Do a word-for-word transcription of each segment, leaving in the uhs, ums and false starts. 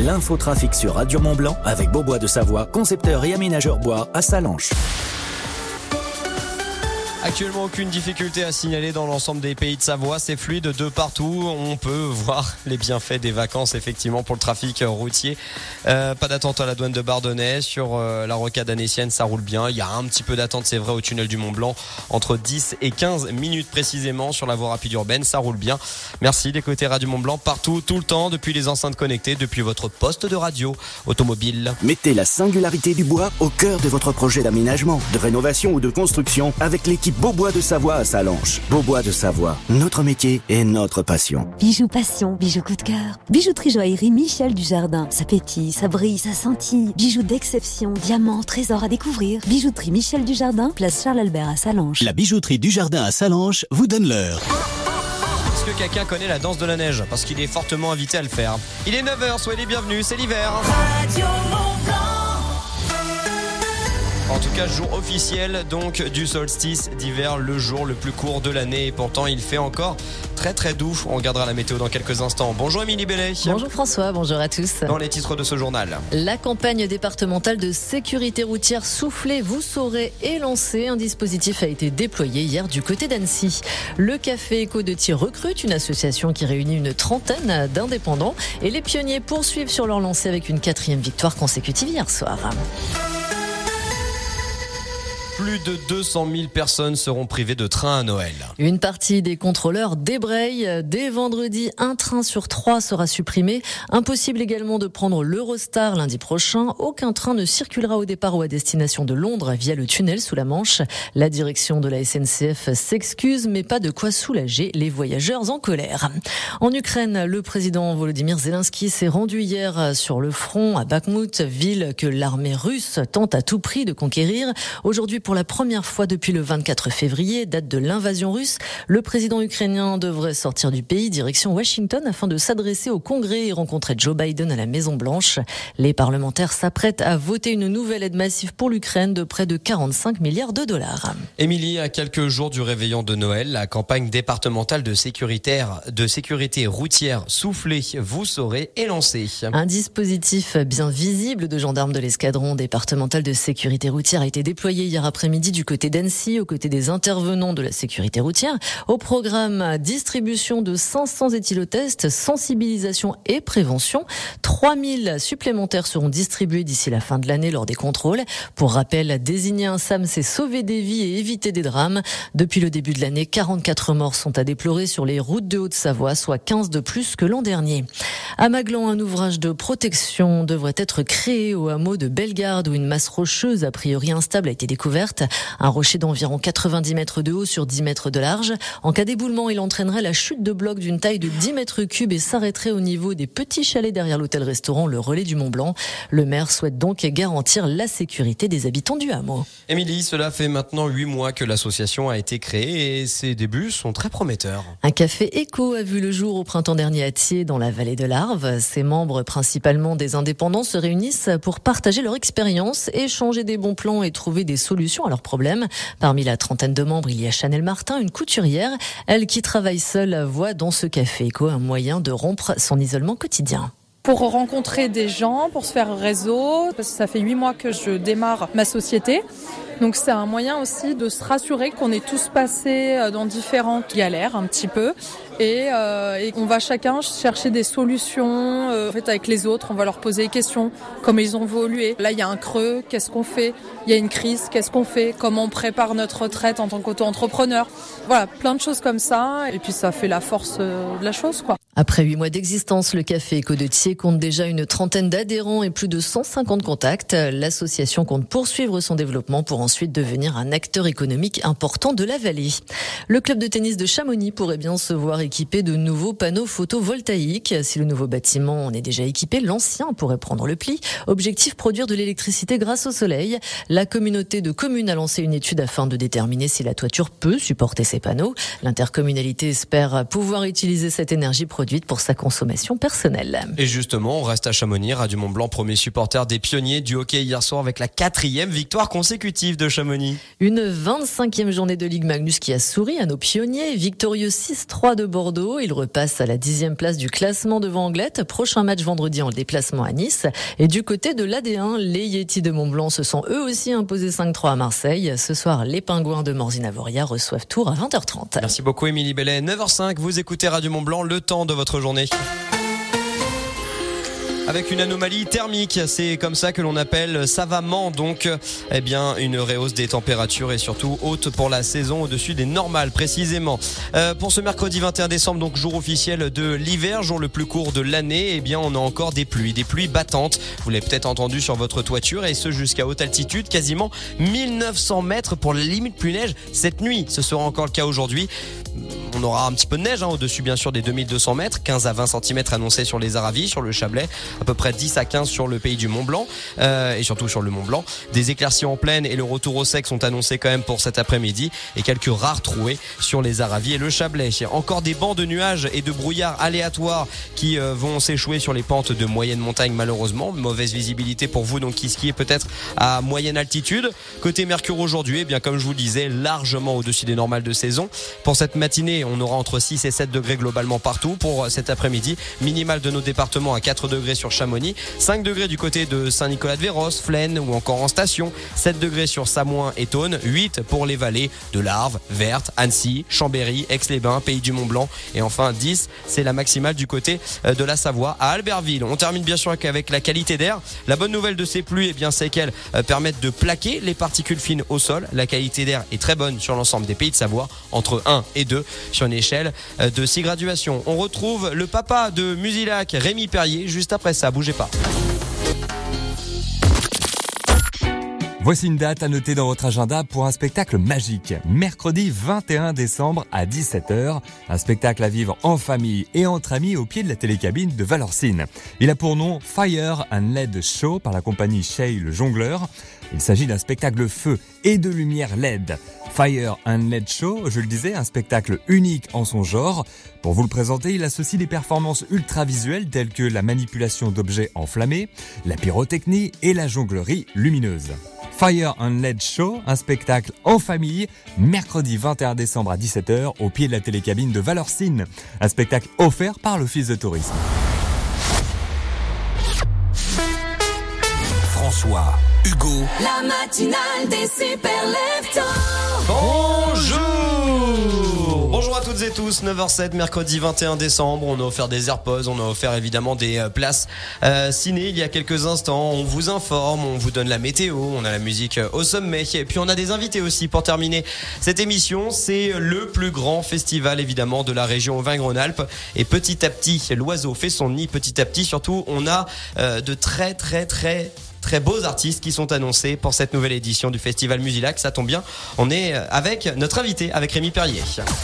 L'infotrafic sur Radio Mont-Blanc avec Beaubois de Savoie, concepteur et aménageur bois à Sallanches. Actuellement, aucune difficulté à signaler dans l'ensemble des pays de Savoie. C'est fluide de partout. On peut voir les bienfaits des vacances, effectivement, pour le trafic routier. Euh, pas d'attente à la douane de Bardonnay. Sur euh, la rocade annécienne, ça roule bien. Il y a un petit peu d'attente, c'est vrai, au tunnel du Mont-Blanc. Entre dix et quinze minutes précisément sur la voie rapide urbaine. Ça roule bien. Merci d'écouter Radio Mont-Blanc partout, tout le temps, depuis les enceintes connectées, depuis votre poste de radio automobile. Mettez la singularité du bois au cœur de votre projet d'aménagement, de rénovation ou de construction avec l'équipe Beaubois de Savoie à Sallanches. Beaubois de Savoie, notre métier et notre passion. Bijoux passion, bijoux coup de cœur. Bijouterie joaillerie Michel Dujardin. Ça pétille, ça brille, ça scintille. Bijoux d'exception, diamants, trésors à découvrir. Bijouterie Michel Dujardin, place Charles-Albert à Sallanches. La bijouterie Dujardin à Sallanches vous donne l'heure. Est-ce que quelqu'un connaît la danse de la neige? Parce qu'il est fortement invité à le faire. Il est neuf heures, soyez les bienvenus, c'est l'hiver. Radio Mont-Blanc. En tout cas, jour officiel donc du solstice d'hiver, le jour le plus court de l'année. Et pourtant, il fait encore très très doux. On regardera la météo dans quelques instants. Bonjour Émilie Bellet. Bonjour François, bonjour à tous. Dans les titres de ce journal. La campagne départementale de sécurité routière Soufflez, vous saurez, est lancée. Un dispositif a été déployé hier du côté d'Annecy. Le Café Éco de Thiers recrute une association qui réunit une trentaine d'indépendants. Et les pionniers poursuivent sur leur lancée avec une quatrième victoire consécutive hier soir. Plus de deux cent mille personnes seront privées de train à Noël. Une partie des contrôleurs débraye. Dès vendredi, un train sur trois sera supprimé. Impossible également de prendre l'Eurostar lundi prochain. Aucun train ne circulera au départ ou à destination de Londres via le tunnel sous la Manche. La direction de la S N C F s'excuse, mais pas de quoi soulager les voyageurs en colère. En Ukraine, le président Volodymyr Zelensky s'est rendu hier sur le front à Bakhmout, ville que l'armée russe tente à tout prix de conquérir. Aujourd'hui, pour la première fois depuis le vingt-quatre février, date de l'invasion russe, le président ukrainien devrait sortir du pays direction Washington afin de s'adresser au Congrès et rencontrer Joe Biden à la Maison-Blanche. Les parlementaires s'apprêtent à voter une nouvelle aide massive pour l'Ukraine de près de quarante-cinq milliards de dollars. Émilie, à quelques jours du réveillon de Noël, la campagne départementale de sécurité, de sécurité routière Soufflez, vous saurez, est lancée. Un dispositif bien visible de gendarmes de l'escadron départemental de sécurité routière a été déployé hier après-midi du côté d'Annecy, aux côtés des intervenants de la sécurité routière. Au programme, distribution de cinq cents éthylotests, sensibilisation et prévention. trois mille supplémentaires seront distribués d'ici la fin de l'année lors des contrôles. Pour rappel, désigner un SAM, c'est sauver des vies et éviter des drames. Depuis le début de l'année, quarante-quatre morts sont à déplorer sur les routes de Haute-Savoie, soit quinze de plus que l'an dernier. À Maglan, un ouvrage de protection devrait être créé au hameau de Bellegarde, où une masse rocheuse a priori instable a été découverte. Un rocher d'environ quatre-vingt-dix mètres de haut sur dix mètres de large. En cas d'éboulement, il entraînerait la chute de blocs d'une taille de dix mètres cubes et s'arrêterait au niveau des petits chalets derrière l'hôtel-restaurant Le Relais du Mont-Blanc. Le maire souhaite donc garantir la sécurité des habitants du hameau. Émilie, cela fait maintenant huit mois que l'association a été créée et ses débuts sont très prometteurs. Un café éco a vu le jour au printemps dernier à Thiers, dans la vallée de l'Arve. Ses membres, principalement des indépendants, se réunissent pour partager leur expérience, échanger des bons plans et trouver des solutions à leurs problèmes. Parmi la trentaine de membres, il y a Chanel Martin, une couturière. Elle, qui travaille seule, voit dans ce café éco un moyen de rompre son isolement quotidien. Pour rencontrer des gens, pour se faire un réseau, parce que ça fait huit mois que je démarre ma société. Donc c'est un moyen aussi de se rassurer qu'on est tous passés dans différentes galères un petit peu et, euh, et on va chacun chercher des solutions. Euh, en fait, avec les autres, on va leur poser des questions, comment ils ont évolué. Là, il y a un creux, qu'est-ce qu'on fait? Il y a une crise, qu'est-ce qu'on fait? Comment on prépare notre retraite en tant qu'auto-entrepreneur? Voilà, plein de choses comme ça. Et puis ça fait la force de la chose, quoi. Après huit mois d'existence, le Café Éco de Thiers compte déjà une trentaine d'adhérents et plus de cent cinquante contacts. L'association compte poursuivre son développement pour ensuite devenir un acteur économique important de la vallée. Le club de tennis de Chamonix pourrait bien se voir équipé de nouveaux panneaux photovoltaïques. Si le nouveau bâtiment en est déjà équipé, l'ancien pourrait prendre le pli. Objectif, produire de l'électricité grâce au soleil. La communauté de communes a lancé une étude afin de déterminer si la toiture peut supporter ces panneaux. L'intercommunalité espère pouvoir utiliser cette énergie produite produite pour sa consommation personnelle. Et justement, on reste à Chamonix. Radio Mont-Blanc, premier supporter des pionniers du hockey hier soir avec la quatrième victoire consécutive de Chamonix. Une vingt-cinquième journée de Ligue Magnus qui a souri à nos pionniers. Victorieux six trois de Bordeaux. Il repasse à la dixième place du classement devant Anglette. Prochain match vendredi en déplacement à Nice. Et du côté de l'A D un, les Yetis de Mont-Blanc se sont eux aussi imposés cinq trois à Marseille. Ce soir, les Pingouins de Morzine-Avoria reçoivent Tours à vingt heures trente. Merci beaucoup Émilie Bellet. neuf heures cinq, vous écoutez Radio Mont-Blanc, le temps de votre journée. Avec une anomalie thermique, c'est comme ça que l'on appelle savamment donc eh bien une rehausse des températures et surtout haute pour la saison au-dessus des normales précisément. Euh, pour ce mercredi vingt et un décembre, donc jour officiel de l'hiver, jour le plus court de l'année, eh bien on a encore des pluies, des pluies battantes. Vous l'avez peut-être entendu sur votre toiture et ce jusqu'à haute altitude, quasiment mille neuf cents mètres pour la limite pluie neige cette nuit. Ce sera encore le cas aujourd'hui. On aura un petit peu de neige hein, au-dessus bien sûr des deux mille deux cents mètres, quinze à vingt centimètres annoncés sur les Aravis, sur le Chablais, à peu près dix à quinze sur le pays du Mont-Blanc euh, et surtout sur le Mont-Blanc. Des éclaircies en plaine et le retour au sec sont annoncés quand même pour cet après-midi et quelques rares trouées sur les Aravis et le Chablais. Encore des bancs de nuages et de brouillards aléatoires qui euh, vont s'échouer sur les pentes de moyenne montagne malheureusement. Mauvaise visibilité pour vous donc qui skiez peut-être à moyenne altitude. Côté Mercure aujourd'hui, eh bien comme je vous le disais, largement au-dessus des normales de saison. Pour cette matinée, on aura entre six et sept degrés globalement partout. Pour cet après-midi, minimal de nos départements à quatre degrés sur Chamonix, cinq degrés du côté de Saint-Nicolas-de-Véros, Flaine ou encore en station, sept degrés sur Samoin et Thônes, huit pour les vallées de l'Arve, Vertes, Annecy, Chambéry, Aix-les-Bains, Pays du Mont-Blanc et enfin dix, c'est la maximale du côté de la Savoie à Albertville. On termine bien sûr avec la qualité d'air. La bonne nouvelle de ces pluies, eh bien, c'est qu'elles permettent de plaquer les particules fines au sol. La qualité d'air est très bonne sur l'ensemble des pays de Savoie, entre un et deux sur une échelle de six graduations. On retrouve le papa de Musilac, Rémi Perrier, juste après ça. Bougez pas. Voici une date à noter dans votre agenda pour un spectacle magique. Mercredi vingt et un décembre à dix-sept heures, un spectacle à vivre en famille et entre amis au pied de la télécabine de Valorcine. Il a pour nom Fire and L E D Show par la compagnie Shay le Jongleur. Il s'agit d'un spectacle feu et de lumière L E D. Fire and L E D Show, je le disais, un spectacle unique en son genre. Pour vous le présenter, il associe des performances ultra visuelles telles que la manipulation d'objets enflammés, la pyrotechnie et la jonglerie lumineuse. Fire and L E D Show, un spectacle en famille, mercredi vingt et un décembre à dix-sept heures au pied de la télécabine de Valorcine. Un spectacle offert par l'Office de tourisme. François, Hugo, la matinale des super leftos. Bonjour Bonjour à toutes et tous, neuf heures zéro sept, mercredi vingt et un décembre, on a offert des AirPods, on a offert évidemment des places euh, ciné il y a quelques instants, on vous informe, on vous donne la météo, on a la musique au sommet, et puis on a des invités aussi pour terminer cette émission. C'est le plus grand festival évidemment de la région Auvergne-Rhône-Alpes, et petit à petit, l'oiseau fait son nid, petit à petit, surtout on a euh, de très très très très beaux artistes qui sont annoncés pour cette nouvelle édition du Festival Musilac. Ça tombe bien, on est avec notre invité, avec Rémi Perrier.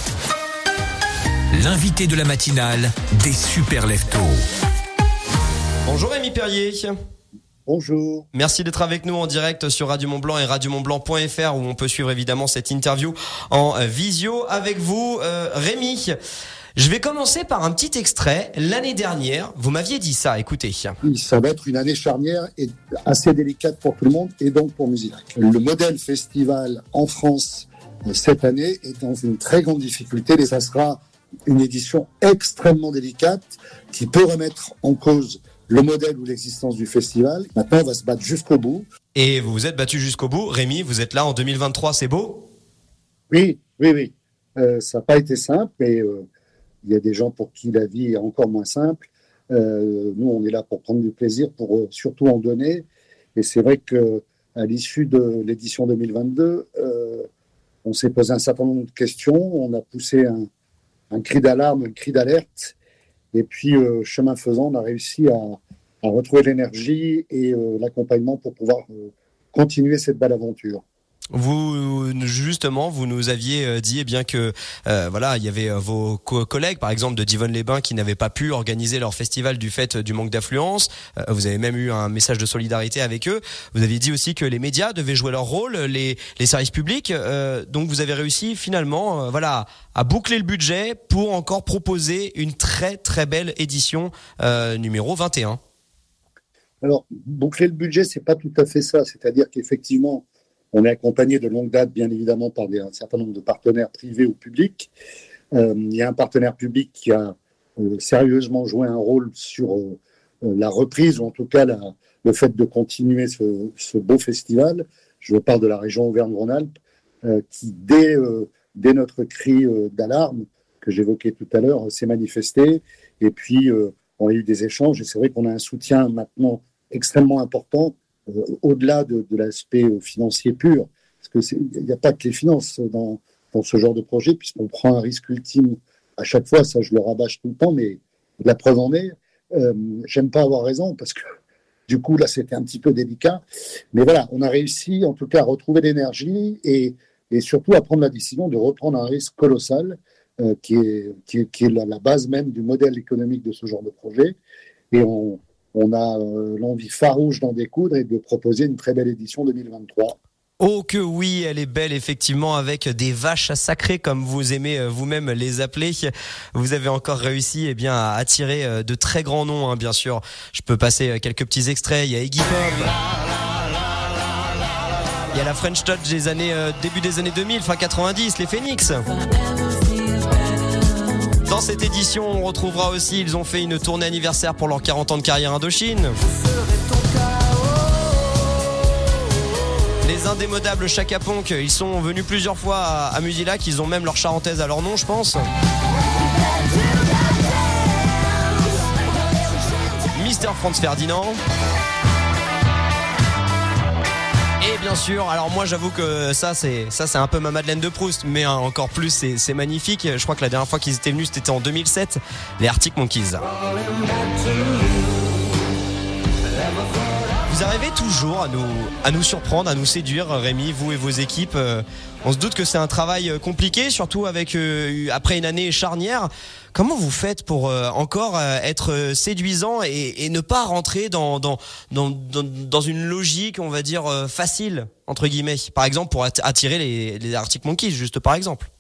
L'invité de la matinale des super leftos. Bonjour Rémi Perrier. Bonjour. Merci d'être avec nous en direct sur Radio Mont-Blanc et radio mont blanc point f r où on peut suivre évidemment cette interview en visio avec vous. Euh, Rémi, je vais commencer par un petit extrait. L'année dernière, vous m'aviez dit ça, écoutez. Oui, ça va être une année charnière et assez délicate pour tout le monde et donc pour Musilac. Le modèle festival en France cette année est dans une très grande difficulté et ça sera une édition extrêmement délicate qui peut remettre en cause le modèle ou l'existence du festival. Maintenant, on va se battre jusqu'au bout. Et vous vous êtes battu jusqu'au bout. Rémi, vous êtes là en deux mille vingt-trois, c'est beau ? Oui, oui, oui. Euh, ça n'a pas été simple, mais euh, il y a des gens pour qui la vie est encore moins simple. Euh, nous, on est là pour prendre du plaisir, pour euh, surtout en donner. Et c'est vrai qu'à l'issue de l'édition deux mille vingt-deux, euh, on s'est posé un certain nombre de questions. On a poussé un, un cri d'alarme, un cri d'alerte. Et puis, euh, chemin faisant, on a réussi à, à retrouver l'énergie et euh, l'accompagnement pour pouvoir euh, continuer cette belle aventure. Vous justement, vous nous aviez dit eh bien que euh, voilà, il y avait vos co- collègues, par exemple de Divonne-les-Bains, qui n'avaient pas pu organiser leur festival du fait du manque d'affluence. Euh, vous avez même eu un message de solidarité avec eux. Vous aviez dit aussi que les médias devaient jouer leur rôle, les les services publics. Euh, donc vous avez réussi finalement, euh, voilà, à boucler le budget pour encore proposer une très très belle édition euh, numéro vingt et un. Alors boucler le budget, c'est pas tout à fait ça. C'est-à-dire qu'effectivement, on est accompagné de longue date, bien évidemment, par des, un certain nombre de partenaires privés ou publics. Euh, il y a un partenaire public qui a euh, sérieusement joué un rôle sur euh, la reprise, ou en tout cas la, le fait de continuer ce, ce beau festival. Je parle de la région Auvergne-Rhône-Alpes, euh, qui, dès, euh, dès notre cri euh, d'alarme, que j'évoquais tout à l'heure, s'est manifesté. Et puis, euh, on a eu des échanges. Et c'est vrai qu'on a un soutien maintenant extrêmement important, Euh, au-delà de, de l'aspect financier pur, parce qu'il n'y a pas que les finances dans, dans ce genre de projet, puisqu'on prend un risque ultime à chaque fois, ça je le rabâche tout le temps, mais la preuve en est, euh, j'aime pas avoir raison, parce que du coup là c'était un petit peu délicat, mais voilà, on a réussi en tout cas à retrouver l'énergie et, et surtout à prendre la décision de reprendre un risque colossal, euh, qui est, qui est, qui est la, la base même du modèle économique de ce genre de projet, et on On a euh, l'envie farouche d'en découdre et de proposer une très belle édition deux mille vingt-trois. Oh que oui, elle est belle effectivement, avec des vaches sacrées comme vous aimez vous-même les appeler. Vous avez encore réussi eh bien à attirer de très grands noms, hein, bien sûr. Je peux passer quelques petits extraits. Il y a Iggy Pop, il y a la French Touch des années euh, début des années deux mille, fin quatre-vingt-dix, les Phoenix. Dans cette édition, on retrouvera aussi, ils ont fait une tournée anniversaire pour leurs quarante ans de carrière Indochine. Les indémodables Chaka Ponk, ils sont venus plusieurs fois à, à Musilac, ils ont même leur charentaise à leur nom, je pense. Mister Franz Ferdinand. Et bien sûr, alors moi j'avoue que ça c'est ça c'est un peu ma Madeleine de Proust, mais hein, encore plus c'est c'est magnifique. Je crois que la dernière fois qu'ils étaient venus c'était en deux mille sept, les Arctic Monkeys. Vous arrivez toujours à nous à nous surprendre, à nous séduire, Rémi, vous et vos équipes. On se doute que c'est un travail compliqué, surtout avec euh, après une année charnière. Comment vous faites pour euh, encore euh, être séduisant et, et ne pas rentrer dans, dans, dans, dans, dans une logique, on va dire, euh, facile, entre guillemets. Par exemple, pour attirer les, les Arctic Monkeys, juste par exemple.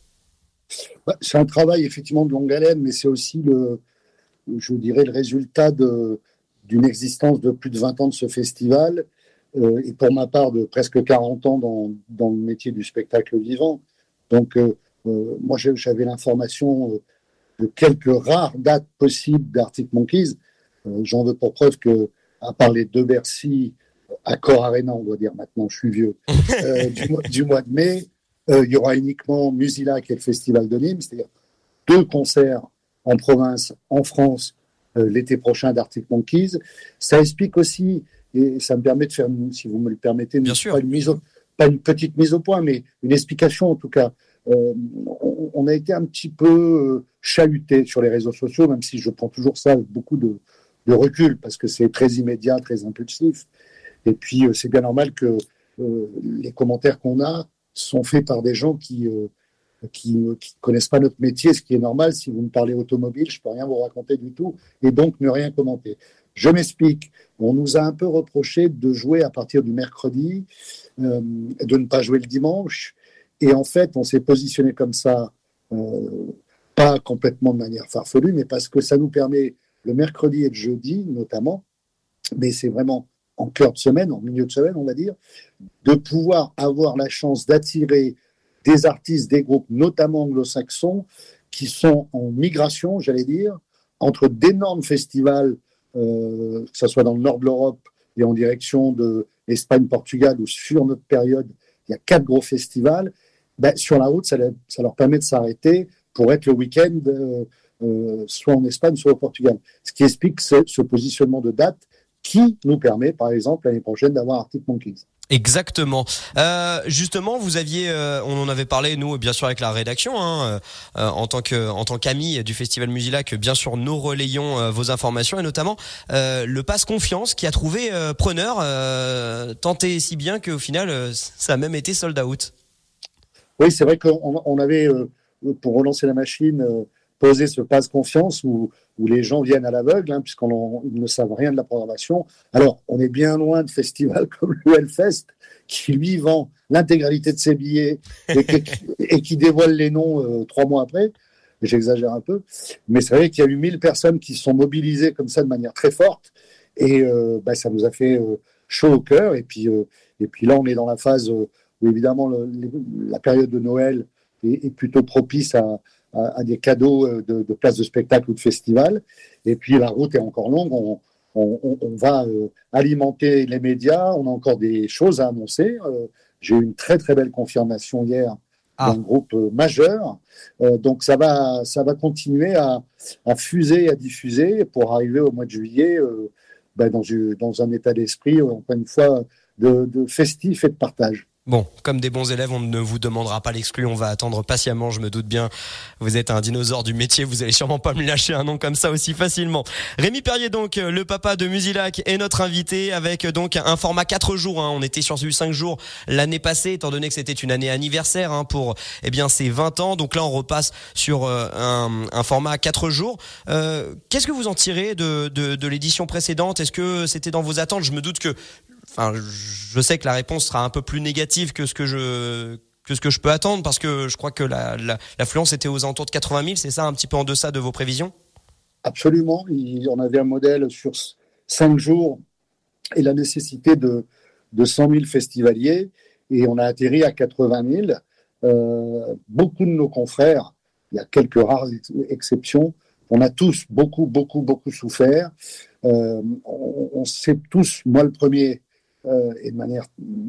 Bah, c'est un travail effectivement de longue haleine, mais c'est aussi, le, je dirais, le résultat de, d'une existence de plus de vingt ans de ce festival. Euh, et pour ma part, de presque quarante ans dans, dans le métier du spectacle vivant. Donc, euh, euh, moi, j'avais l'information... Euh, de quelques rares dates possibles d'Arctic Monkeys. Euh, j'en veux pour preuve que, à part les deux Bercy, Accor Arena, on doit dire maintenant, je suis vieux, euh, du, mois, du mois de mai, euh, il y aura uniquement Musilac et le Festival de Nîmes, c'est-à-dire deux concerts en province, en France, euh, l'été prochain d'Arctic Monkeys. Ça explique aussi, et ça me permet de faire, si vous me le permettez, une, pas, une mise au, pas une petite mise au point, mais une explication en tout cas. Euh, on, on a été un petit peu euh, chahuté sur les réseaux sociaux, même si je prends toujours ça avec beaucoup de, de recul, parce que c'est très immédiat, très impulsif. Et puis, euh, c'est bien normal que euh, les commentaires qu'on a sont faits par des gens qui euh, qui ne connaissent pas notre métier, ce qui est normal. Si vous me parlez automobile, je ne peux rien vous raconter du tout, et donc ne rien commenter. Je m'explique. On nous a un peu reproché de jouer à partir du mercredi, euh, de ne pas jouer le dimanche. Et en fait, on s'est positionné comme ça, euh, pas complètement de manière farfelue, mais parce que ça nous permet, le mercredi et le jeudi notamment, mais c'est vraiment en cœur de semaine, en milieu de semaine, on va dire, de pouvoir avoir la chance d'attirer des artistes, des groupes, notamment anglo-saxons, qui sont en migration, j'allais dire, entre d'énormes festivals, euh, que ce soit dans le nord de l'Europe et en direction de l'Espagne, Portugal, où sur notre période, il y a quatre gros festivals. Ben, sur la route, ça, ça leur permet de s'arrêter pour être le week-end, euh, euh, soit en Espagne, soit au Portugal. Ce qui explique ce, ce positionnement de date qui nous permet, par exemple, l'année prochaine d'avoir Arctic Monkeys. Exactement. Euh, justement, vous aviez, euh, on en avait parlé nous, bien sûr avec la rédaction, hein, euh, en tant que, en tant qu'amis du Festival Musilac, bien sûr nous relayons euh, vos informations et notamment euh, le Pass Confiance qui a trouvé euh, preneur, euh, tant et si bien qu'au final, euh, ça a même été sold out. Oui, c'est vrai qu'on on avait, euh, pour relancer la machine, euh, posé ce Pass Confiance où, où les gens viennent à l'aveugle, hein, puisqu'on ne savent rien de la programmation. Alors, on est bien loin de festivals comme le Hellfest, qui lui vend l'intégralité de ses billets et, qui, et qui dévoile les noms euh, trois mois après. J'exagère un peu. Mais c'est vrai qu'il y a eu mille personnes qui se sont mobilisées comme ça de manière très forte. Et euh, bah, ça nous a fait euh, chaud au cœur. Et puis, euh, et puis là, on est dans la phase euh, où, évidemment, le, la période de Noël est, est plutôt propice à, à, à des cadeaux de, de places de spectacle ou de festival. Et puis, la route est encore longue. On, on, on va euh, alimenter les médias. On a encore des choses à annoncer. Euh, j'ai eu une très, très belle confirmation hier d'un groupe euh, majeur. Euh, donc, ça va, ça va continuer à, à fuser, à diffuser pour arriver au mois de juillet euh, ben, dans, dans un état d'esprit, encore une fois, de, de festif et de partage. Bon, comme des bons élèves, on ne vous demandera pas l'exclu, on va attendre patiemment, je me doute bien. Vous êtes un dinosaure du métier, vous allez sûrement pas me lâcher un nom comme ça aussi facilement. Rémi Perrier, donc, le papa de Musilac, est notre invité avec donc un format quatre jours. Hein. On était sur du cinq jours l'année passée, étant donné que c'était une année anniversaire hein, pour eh bien ses vingt ans. Donc là, on repasse sur euh, un, un format quatre jours. Euh, qu'est-ce que vous en tirez de, de, de l'édition précédente ? Est-ce que c'était dans vos attentes ? Je me doute que Enfin, je sais que la réponse sera un peu plus négative que ce que je que ce que je peux attendre parce que je crois que la, la, l'affluence était aux alentours de quatre-vingt mille. C'est ça, un petit peu en deçà de vos prévisions ? Absolument. Il, on avait un modèle sur cinq jours et la nécessité de de cent mille festivaliers et on a atterri à quatre-vingt mille. Euh, beaucoup de nos confrères, il y a quelques rares ex- exceptions, on a tous beaucoup beaucoup beaucoup souffert. Euh, on, on s'est tous, moi le premier. Euh, et de manière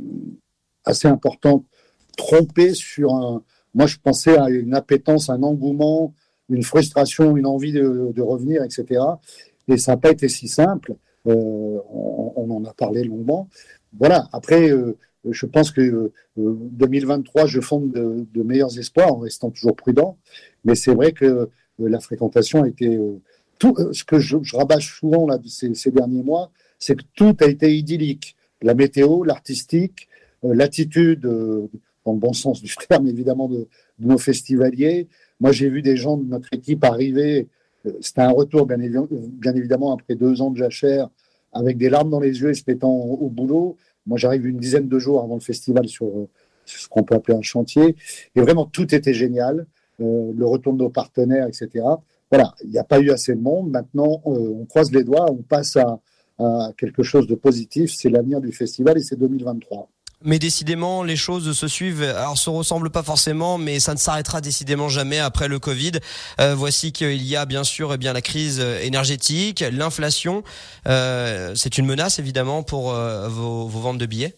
assez importante, trompé sur un... Moi, je pensais à une appétence, un engouement, une frustration, une envie de, de revenir, et cetera. Et ça n'a pas été si simple. Euh, on, on en a parlé longuement. Voilà. Après, euh, je pense que euh, deux mille vingt-trois, je fonde de, de meilleurs espoirs en restant toujours prudent. Mais c'est vrai que euh, la fréquentation a été... Euh, tout, euh, ce que je, je rabâche souvent là, ces, ces derniers mois, c'est que tout a été idyllique. La météo, l'artistique, euh, l'attitude, euh, dans le bon sens du terme évidemment, de, de nos festivaliers. Moi, j'ai vu des gens de notre équipe arriver, euh, c'était un retour bien, évi- bien évidemment après deux ans de jachère, avec des larmes dans les yeux et se mettant au, au boulot. Moi, j'arrive une dizaine de jours avant le festival sur, euh, sur ce qu'on peut appeler un chantier. Et vraiment, tout était génial. Euh, le retour de nos partenaires, et cetera. Voilà, il n'y a pas eu assez de monde. Maintenant, euh, on croise les doigts, on passe à à quelque chose de positif, c'est l'avenir du festival et c'est deux mille vingt-trois. Mais décidément, les choses se suivent. Alors, se ressemblent pas forcément, mais ça ne s'arrêtera décidément jamais après le Covid. Euh, voici qu'il y a bien sûr, eh bien la crise énergétique, l'inflation. Euh, c'est une menace évidemment pour euh, vos, vos ventes de billets.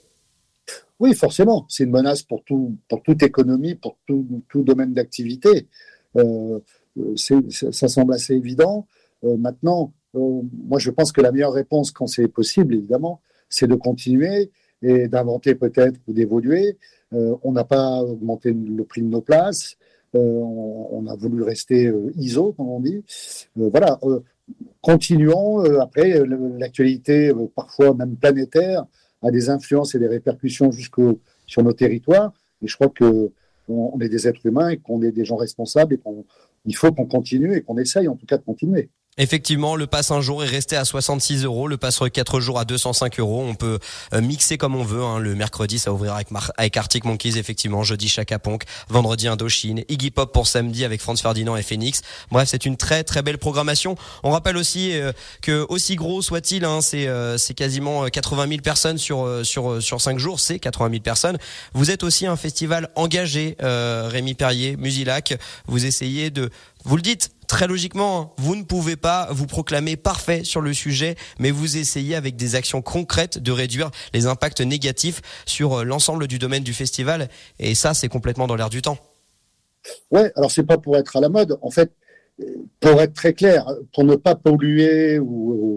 Oui, forcément, c'est une menace pour tout, pour toute économie, pour tout, tout domaine d'activité. Euh, c'est, ça semble assez évident. Euh, maintenant. Euh, moi, je pense que la meilleure réponse, quand c'est possible, évidemment, c'est de continuer et d'inventer peut-être ou d'évoluer. Euh, on n'a pas augmenté le prix de nos places. Euh, on, on a voulu rester euh, I S O, comme on dit. Euh, voilà, euh, continuons. Euh, après, l'actualité, euh, parfois même planétaire, a des influences et des répercussions jusqu'au sur nos territoires. Et je crois que on, on est des êtres humains et qu'on est des gens responsables et qu'il faut qu'on continue et qu'on essaye en tout cas de continuer. Effectivement, le pass un jour est resté à soixante-six euros, le pass quatre jours à deux cent cinq euros. On peut mixer comme on veut. Hein. Le mercredi, ça ouvrira avec, Mar- avec Arctic Monkeys, effectivement. Jeudi, Chaka Ponk. Vendredi, Indochine. Iggy Pop pour samedi avec Franz Ferdinand et Phoenix. Bref, c'est une très très belle programmation. On rappelle aussi euh, que aussi gros soit-il, hein, c'est euh, c'est quasiment quatre-vingt mille personnes sur euh, sur sur cinq jours. C'est quatre-vingt mille personnes. Vous êtes aussi un festival engagé, euh, Rémi Perrier, Musilac. Vous essayez de, vous le dites. Très logiquement, vous ne pouvez pas vous proclamer parfait sur le sujet, mais vous essayez avec des actions concrètes de réduire les impacts négatifs sur l'ensemble du domaine du festival. Et ça, c'est complètement dans l'air du temps. Ouais, alors c'est pas pour être à la mode. En fait, pour être très clair, pour ne pas polluer ou,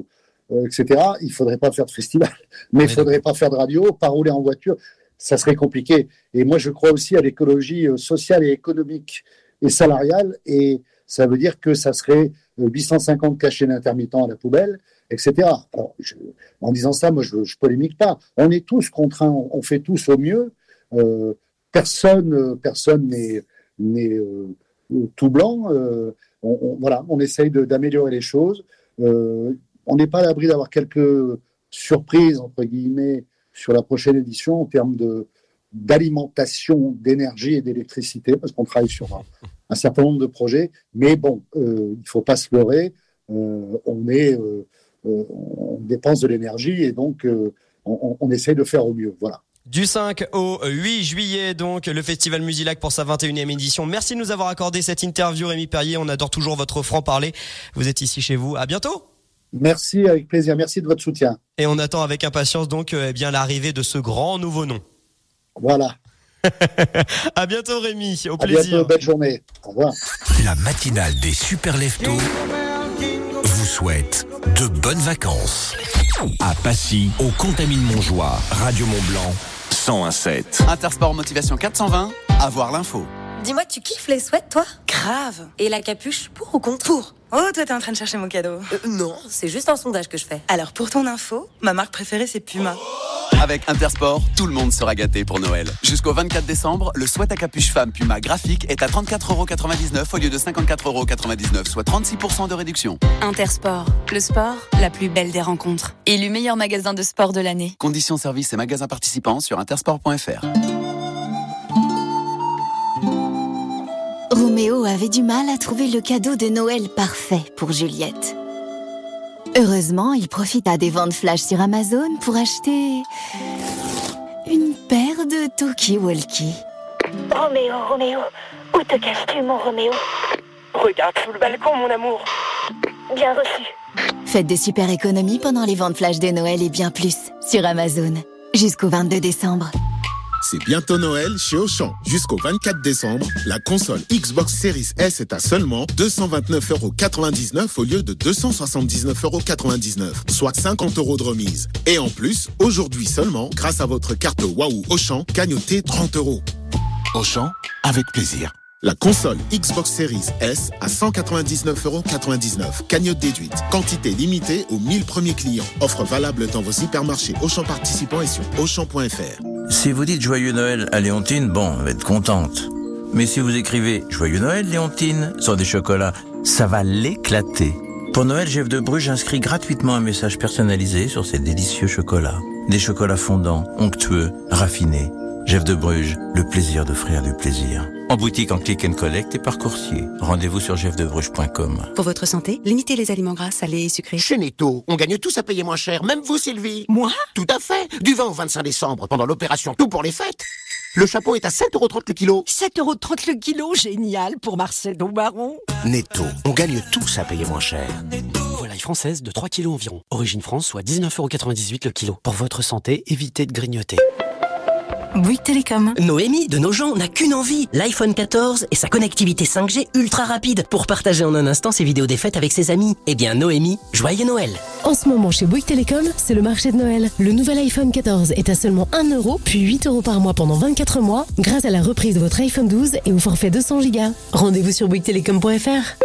euh, et cetera, il faudrait pas faire de festival, mais il faudrait pas faire de radio, pas rouler en voiture, ça serait compliqué. Et moi, je crois aussi à l'écologie euh, sociale et économique et salariale, et ça veut dire que ça serait huit cent cinquante cachets d'intermittents à la poubelle, et cetera. Alors, je, en disant ça, moi, je, je polémique pas. On est tous contraints, on, on fait tous au mieux. Euh, personne, euh, personne n'est, n'est euh, tout blanc. Euh, on, on, voilà, on essaye de, d'améliorer les choses. Euh, on n'est pas à l'abri d'avoir quelques surprises entre guillemets sur la prochaine édition en termes de d'alimentation d'énergie et d'électricité, parce qu'on travaille sur un, un certain nombre de projets. Mais bon, euh, il ne faut pas se leurrer. Euh, on est euh, euh, on dépense de l'énergie et donc euh, on, on essaye de faire au mieux. Voilà. Du cinq au huit juillet, donc, le Festival Musilac pour sa vingt et unième édition. Merci de nous avoir accordé cette interview, Rémi Perrier. On adore toujours votre franc-parler. Vous êtes ici chez vous. À bientôt. Merci, avec plaisir. Merci de votre soutien. Et on attend avec impatience, donc, eh bien, l'arrivée de ce grand nouveau nom. Voilà. À bientôt, Rémi. Au à plaisir. À bientôt. Belle journée. Au revoir. La matinale des super leftos vous souhaite de bonnes vacances. À Passy, au Contamine-Montjoie, Radio Mont-Blanc, cent un virgule sept. Intersport Motivation quatre cent vingt, avoir l'info. Dis-moi, tu kiffes les sweats, toi? Grave. Et la capuche, pour ou contre? Pour. Oh, toi, t'es en train de chercher mon cadeau. Euh, non, c'est juste un sondage que je fais. Alors, pour ton info, ma marque préférée, c'est Puma. Avec Intersport, tout le monde sera gâté pour Noël. Jusqu'au vingt-quatre décembre, le sweat à capuche femme Puma graphique est à trente-quatre euros quatre-vingt-dix-neuf au lieu de cinquante-quatre euros quatre-vingt-dix-neuf, soit trente-six pour cent de réduction. Intersport, le sport, la plus belle des rencontres. Élu meilleur magasin de sport de l'année. Conditions, services et magasins participants sur intersport point f r. Roméo avait du mal à trouver le cadeau de Noël parfait pour Juliette. Heureusement, il profita des ventes flash sur Amazon pour acheter une paire de talkie-walkie. Roméo, Roméo, où te caches-tu, mon Roméo? Regarde sous le balcon, mon amour. Bien reçu. Faites de super économies pendant les ventes flash de Noël et bien plus sur Amazon. Jusqu'au vingt-deux décembre. C'est bientôt Noël chez Auchan. Jusqu'au vingt-quatre décembre, la console Xbox Series S est à seulement deux cent vingt-neuf euros quatre-vingt-dix-neuf au lieu de deux cent soixante-dix-neuf euros quatre-vingt-dix-neuf, soit cinquante euros de remise. Et en plus, aujourd'hui seulement, grâce à votre carte Waouh Auchan, gagnotez trente euros. Auchan, avec plaisir. La console Xbox Series S à cent quatre-vingt-dix-neuf euros quatre-vingt-dix-neuf. Cagnotte déduite. Quantité limitée aux mille premiers clients. Offre valable dans vos hypermarchés Auchan participants et sur auchan point f r. Si vous dites Joyeux Noël à Léontine, bon, elle va être contente. Mais si vous écrivez Joyeux Noël Léontine sur des chocolats, ça va l'éclater. Pour Noël, Jeff de Bruges inscrit gratuitement un message personnalisé sur ces délicieux chocolats. Des chocolats fondants, onctueux, raffinés. Jeff de Bruges, le plaisir d'offrir du plaisir. En boutique, en click and collect et par coursier. Rendez-vous sur jeff de bruges point com. Pour votre santé, limitez les aliments gras, salés et sucrés. Chez Netto, on gagne tous à payer moins cher, même vous, Sylvie. Moi? Tout à fait. Du vingt au vingt-cinq décembre, pendant l'opération Tout pour les fêtes. Le chapeau est à sept euros trente le kilo. sept euros trente le kilo, génial pour Marcel Daubaron. Netto, on gagne tous à payer moins cher. Volaille française de trois kilos environ. Origine France, soit dix-neuf euros quatre-vingt-dix-huit le kilo. Pour votre santé, évitez de grignoter. Bouygues Télécom. Noémie, de nos gens, n'a qu'une envie, l'iPhone quatorze et sa connectivité cinq G ultra rapide pour partager en un instant ses vidéos des fêtes avec ses amis. Eh bien Noémie, joyeux Noël. En ce moment chez Bouygues Télécom, c'est le marché de Noël. Le nouvel iPhone quatorze est à seulement un euro, puis huit euros par mois pendant vingt-quatre mois, grâce à la reprise de votre iPhone douze et au forfait deux cents gigas. Rendez-vous sur bouygues télécom point f r.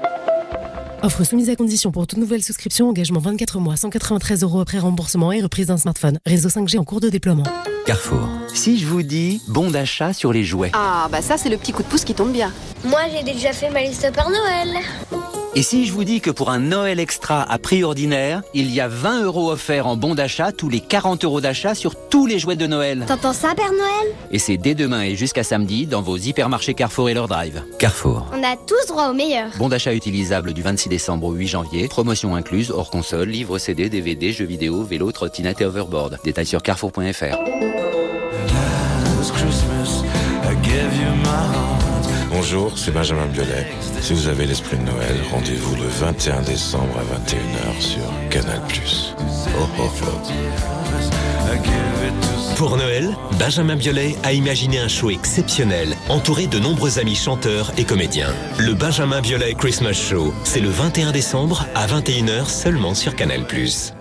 Offre soumise à condition pour toute nouvelle souscription, engagement vingt-quatre mois, cent quatre-vingt-treize euros après remboursement et reprise d'un smartphone. Réseau cinq G en cours de déploiement. Carrefour. Si je vous dis bon d'achat sur les jouets. Ah bah ça c'est le petit coup de pouce qui tombe bien. Moi j'ai déjà fait ma liste Père Noël. Et si je vous dis que pour un Noël extra à prix ordinaire, il y a vingt euros offerts en bon d'achat tous les quarante euros d'achat sur tous les jouets de Noël. T'entends ça Père Noël? Et c'est dès demain et jusqu'à samedi dans vos hypermarchés Carrefour et leur drive. Carrefour. On a tous droit au meilleur. Bon d'achat utilisable du vingt-six décembre au huit janvier. Promotion incluse, hors console, livre C D, D V D, jeux vidéo, vélo, trottinette et overboard. Détails sur carrefour point f r. Bonjour, c'est Benjamin Biolay. Si vous avez l'esprit de Noël, rendez-vous le vingt et un décembre à vingt et une heures sur Canal plus. Oh, oh, oh. Pour Noël, Benjamin Biolay a imaginé un show exceptionnel entouré de nombreux amis chanteurs et comédiens. Le Benjamin Biolay Christmas Show, c'est le vingt et un décembre à vingt et une heures seulement sur Canal plus.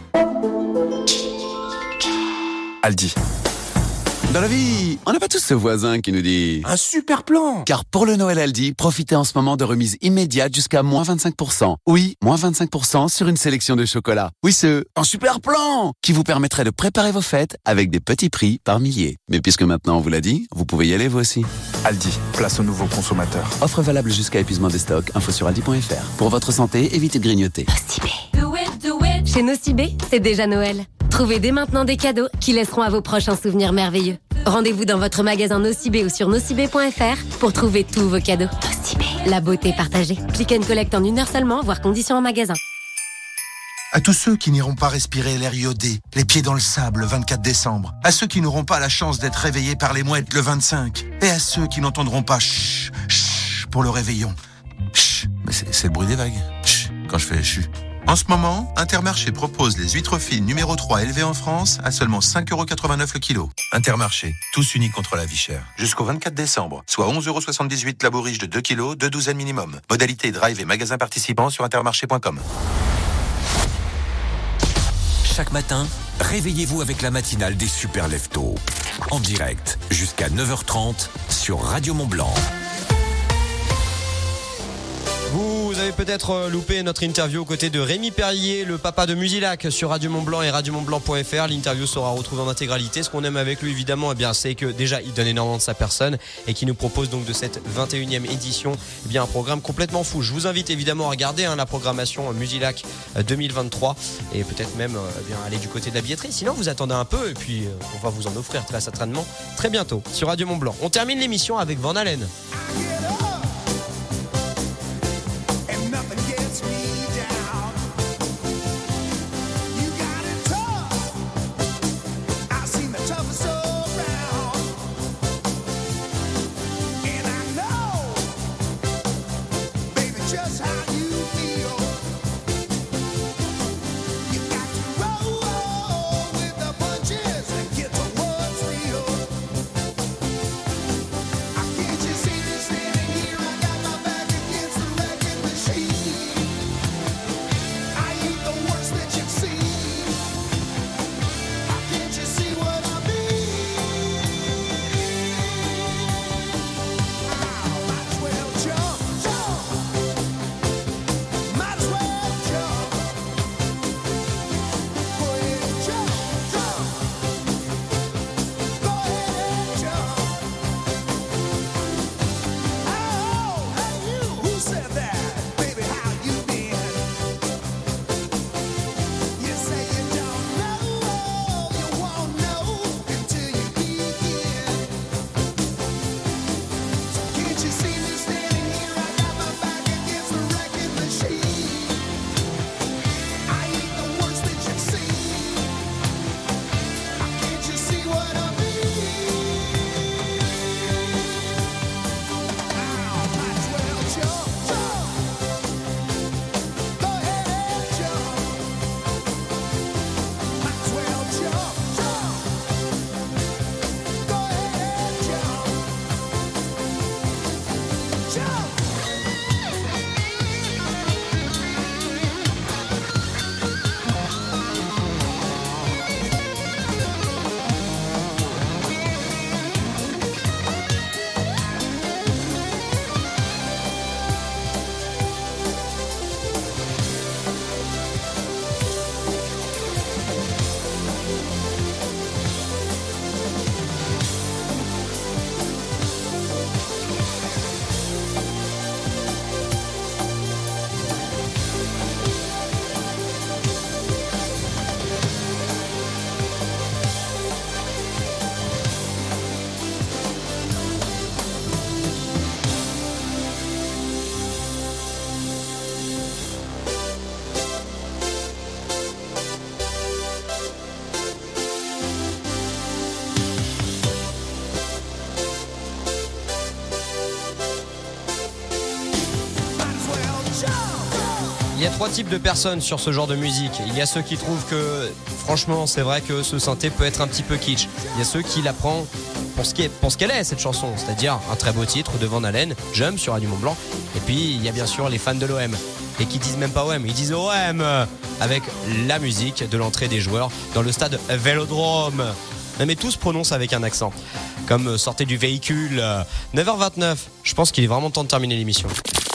Aldi. Dans la vie, on n'a pas tous ce voisin qui nous dit un super plan. Car pour le Noël Aldi, profitez en ce moment de remises immédiates jusqu'à moins vingt-cinq pour cent. Oui, moins vingt-cinq pour cent sur une sélection de chocolats. Oui, ce un super plan qui vous permettrait de préparer vos fêtes avec des petits prix par milliers. Mais puisque maintenant on vous l'a dit, vous pouvez y aller vous aussi. Aldi, place aux nouveaux consommateurs. Offre valable jusqu'à épuisement des stocks. Info sur aldi point f r. Pour votre santé, évitez de grignoter. Chez Nocibé, c'est déjà Noël. Trouvez dès maintenant des cadeaux qui laisseront à vos proches un souvenir merveilleux. Rendez-vous dans votre magasin Nocibé ou sur nocibé point f r pour trouver tous vos cadeaux. Nocibé, la beauté partagée. Click and collect en une heure seulement, voire conditions en magasin. À tous ceux qui n'iront pas respirer l'air iodé, les pieds dans le sable le vingt-quatre décembre. À ceux qui n'auront pas la chance d'être réveillés par les mouettes le vingt-cinq. Et à ceux qui n'entendront pas chut, chut pour le réveillon. Chut, mais c'est, c'est le bruit des vagues. Chut, quand je fais chut. En ce moment, Intermarché propose les huîtres fines numéro trois élevées en France à seulement cinq euros quatre-vingt-neuf le kilo. Intermarché, tous unis contre la vie chère. Jusqu'au vingt-quatre décembre, soit onze euros soixante-dix-huit la bourriche de deux kilos, deux douzaines minimum. Modalité drive et magasins participants sur intermarché point com. Chaque matin, réveillez-vous avec la matinale des Super Leftos. En direct, jusqu'à neuf heures trente sur Radio Mont-Blanc. Vous avez peut-être loupé notre interview aux côtés de Rémi Perrier, le papa de Musilac, sur Radio Mont-Blanc et radio mont blanc point f r. L'interview sera retrouvée en intégralité. Ce qu'on aime avec lui, évidemment, eh bien, c'est que déjà, il donne énormément de sa personne et qui nous propose donc de cette vingt et unième édition eh bien, un programme complètement fou. Je vous invite évidemment à regarder hein, la programmation Musilac deux mille vingt-trois et peut-être même eh bien, aller du côté de la billetterie. Sinon, vous attendez un peu et puis euh, on va vous en offrir très certainement très bientôt sur Radio Mont-Blanc. On termine l'émission avec Van Halen. Il y a trois types de personnes sur ce genre de musique. Il y a ceux qui trouvent que, franchement, c'est vrai que ce synthé peut être un petit peu kitsch. Il y a ceux qui la prennent pour ce qui est, pour ce qu'elle est cette chanson, c'est-à-dire un très beau titre de Van Halen, Jump sur Radio Mont Blanc. Et puis il y a bien sûr les fans de l'O M et qui disent même pas O M, ils disent O M avec la musique de l'entrée des joueurs dans le stade Vélodrome. Non mais tous prononcent avec un accent, comme sortez du véhicule. neuf heures vingt-neuf, je pense qu'il est vraiment temps de terminer l'émission.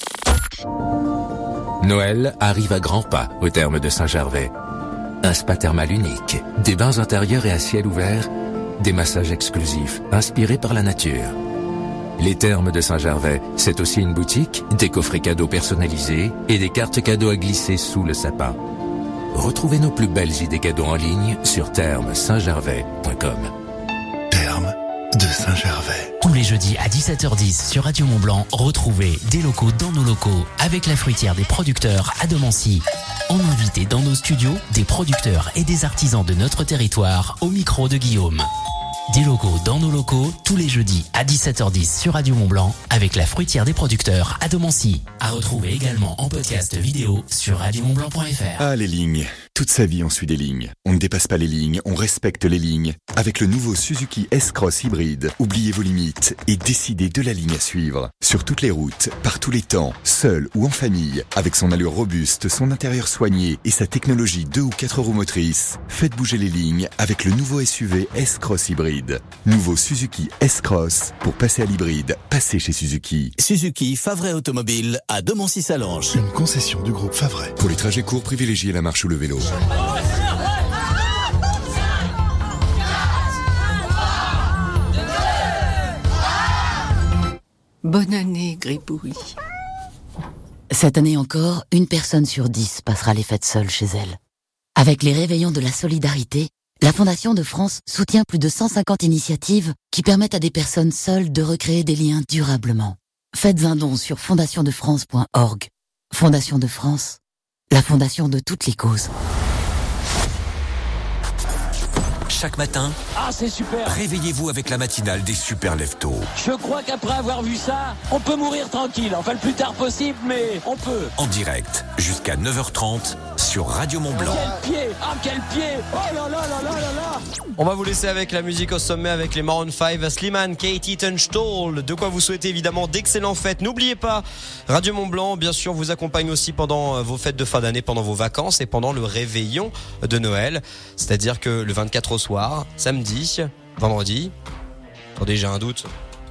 Noël arrive à grands pas au terme de Saint-Gervais. Un spa thermal unique, des bains intérieurs et à ciel ouvert, des massages exclusifs inspirés par la nature. Les Thermes de Saint-Gervais, c'est aussi une boutique, des coffrets cadeaux personnalisés et des cartes cadeaux à glisser sous le sapin. Retrouvez nos plus belles idées cadeaux en ligne sur thermes saint gervais point com. Thermes de Saint-Gervais. Tous les jeudis à dix-sept heures dix sur Radio Mont Blanc, retrouvez des locaux dans nos locaux avec la fruitière des producteurs à Domancy. On invite dans nos studios des producteurs et des artisans de notre territoire au micro de Guillaume. Des locaux dans nos locaux, tous les jeudis à dix-sept heures dix sur Radio Mont Blanc avec la fruitière des producteurs à Domancy. À retrouver également en podcast vidéo sur radio mont blanc point f r. Ah, les lignes. Toute sa vie, on suit des lignes. On ne dépasse pas les lignes, on respecte les lignes. Avec le nouveau Suzuki S-Cross hybride, oubliez vos limites et décidez de la ligne à suivre. Sur toutes les routes, par tous les temps, seul ou en famille, avec son allure robuste, son intérieur soigné et sa technologie deux ou quatre roues motrices, faites bouger les lignes avec le nouveau S U V S-Cross hybride. Nouveau Suzuki S-Cross, pour passer à l'hybride, passez chez Suzuki. Suzuki Favret Automobile à Domancy-Salange. Une concession du groupe Favret. Pour les trajets courts, privilégiez la marche ou le vélo. Bonne année, Gribouille. Cette année encore, une personne sur dix passera les fêtes seule chez elle. Avec les réveillons de la solidarité, la Fondation de France soutient plus de cent cinquante initiatives qui permettent à des personnes seules de recréer des liens durablement. Faites un don sur fondation de france point org. Fondation de France, la fondation de toutes les causes. Chaque matin, ah c'est super, réveillez-vous avec la matinale des super leftos. Je crois qu'après avoir vu ça, on peut mourir tranquille. Enfin le plus tard possible, mais on peut. En direct, jusqu'à neuf heures trente sur Radio Mont Blanc. Quel pied, ah quel pied, oh là là là là là là. On va vous laisser avec la musique au sommet avec les Maroon cinq, Slimane, Katie Tunstall. De quoi vous souhaitez évidemment d'excellentes fêtes. N'oubliez pas, Radio Mont Blanc, bien sûr, vous accompagne aussi pendant vos fêtes de fin d'année, pendant vos vacances et pendant le réveillon de Noël. C'est-à-dire que le vingt-quatre au soir, samedi, vendredi. Attendez, j'ai un doute.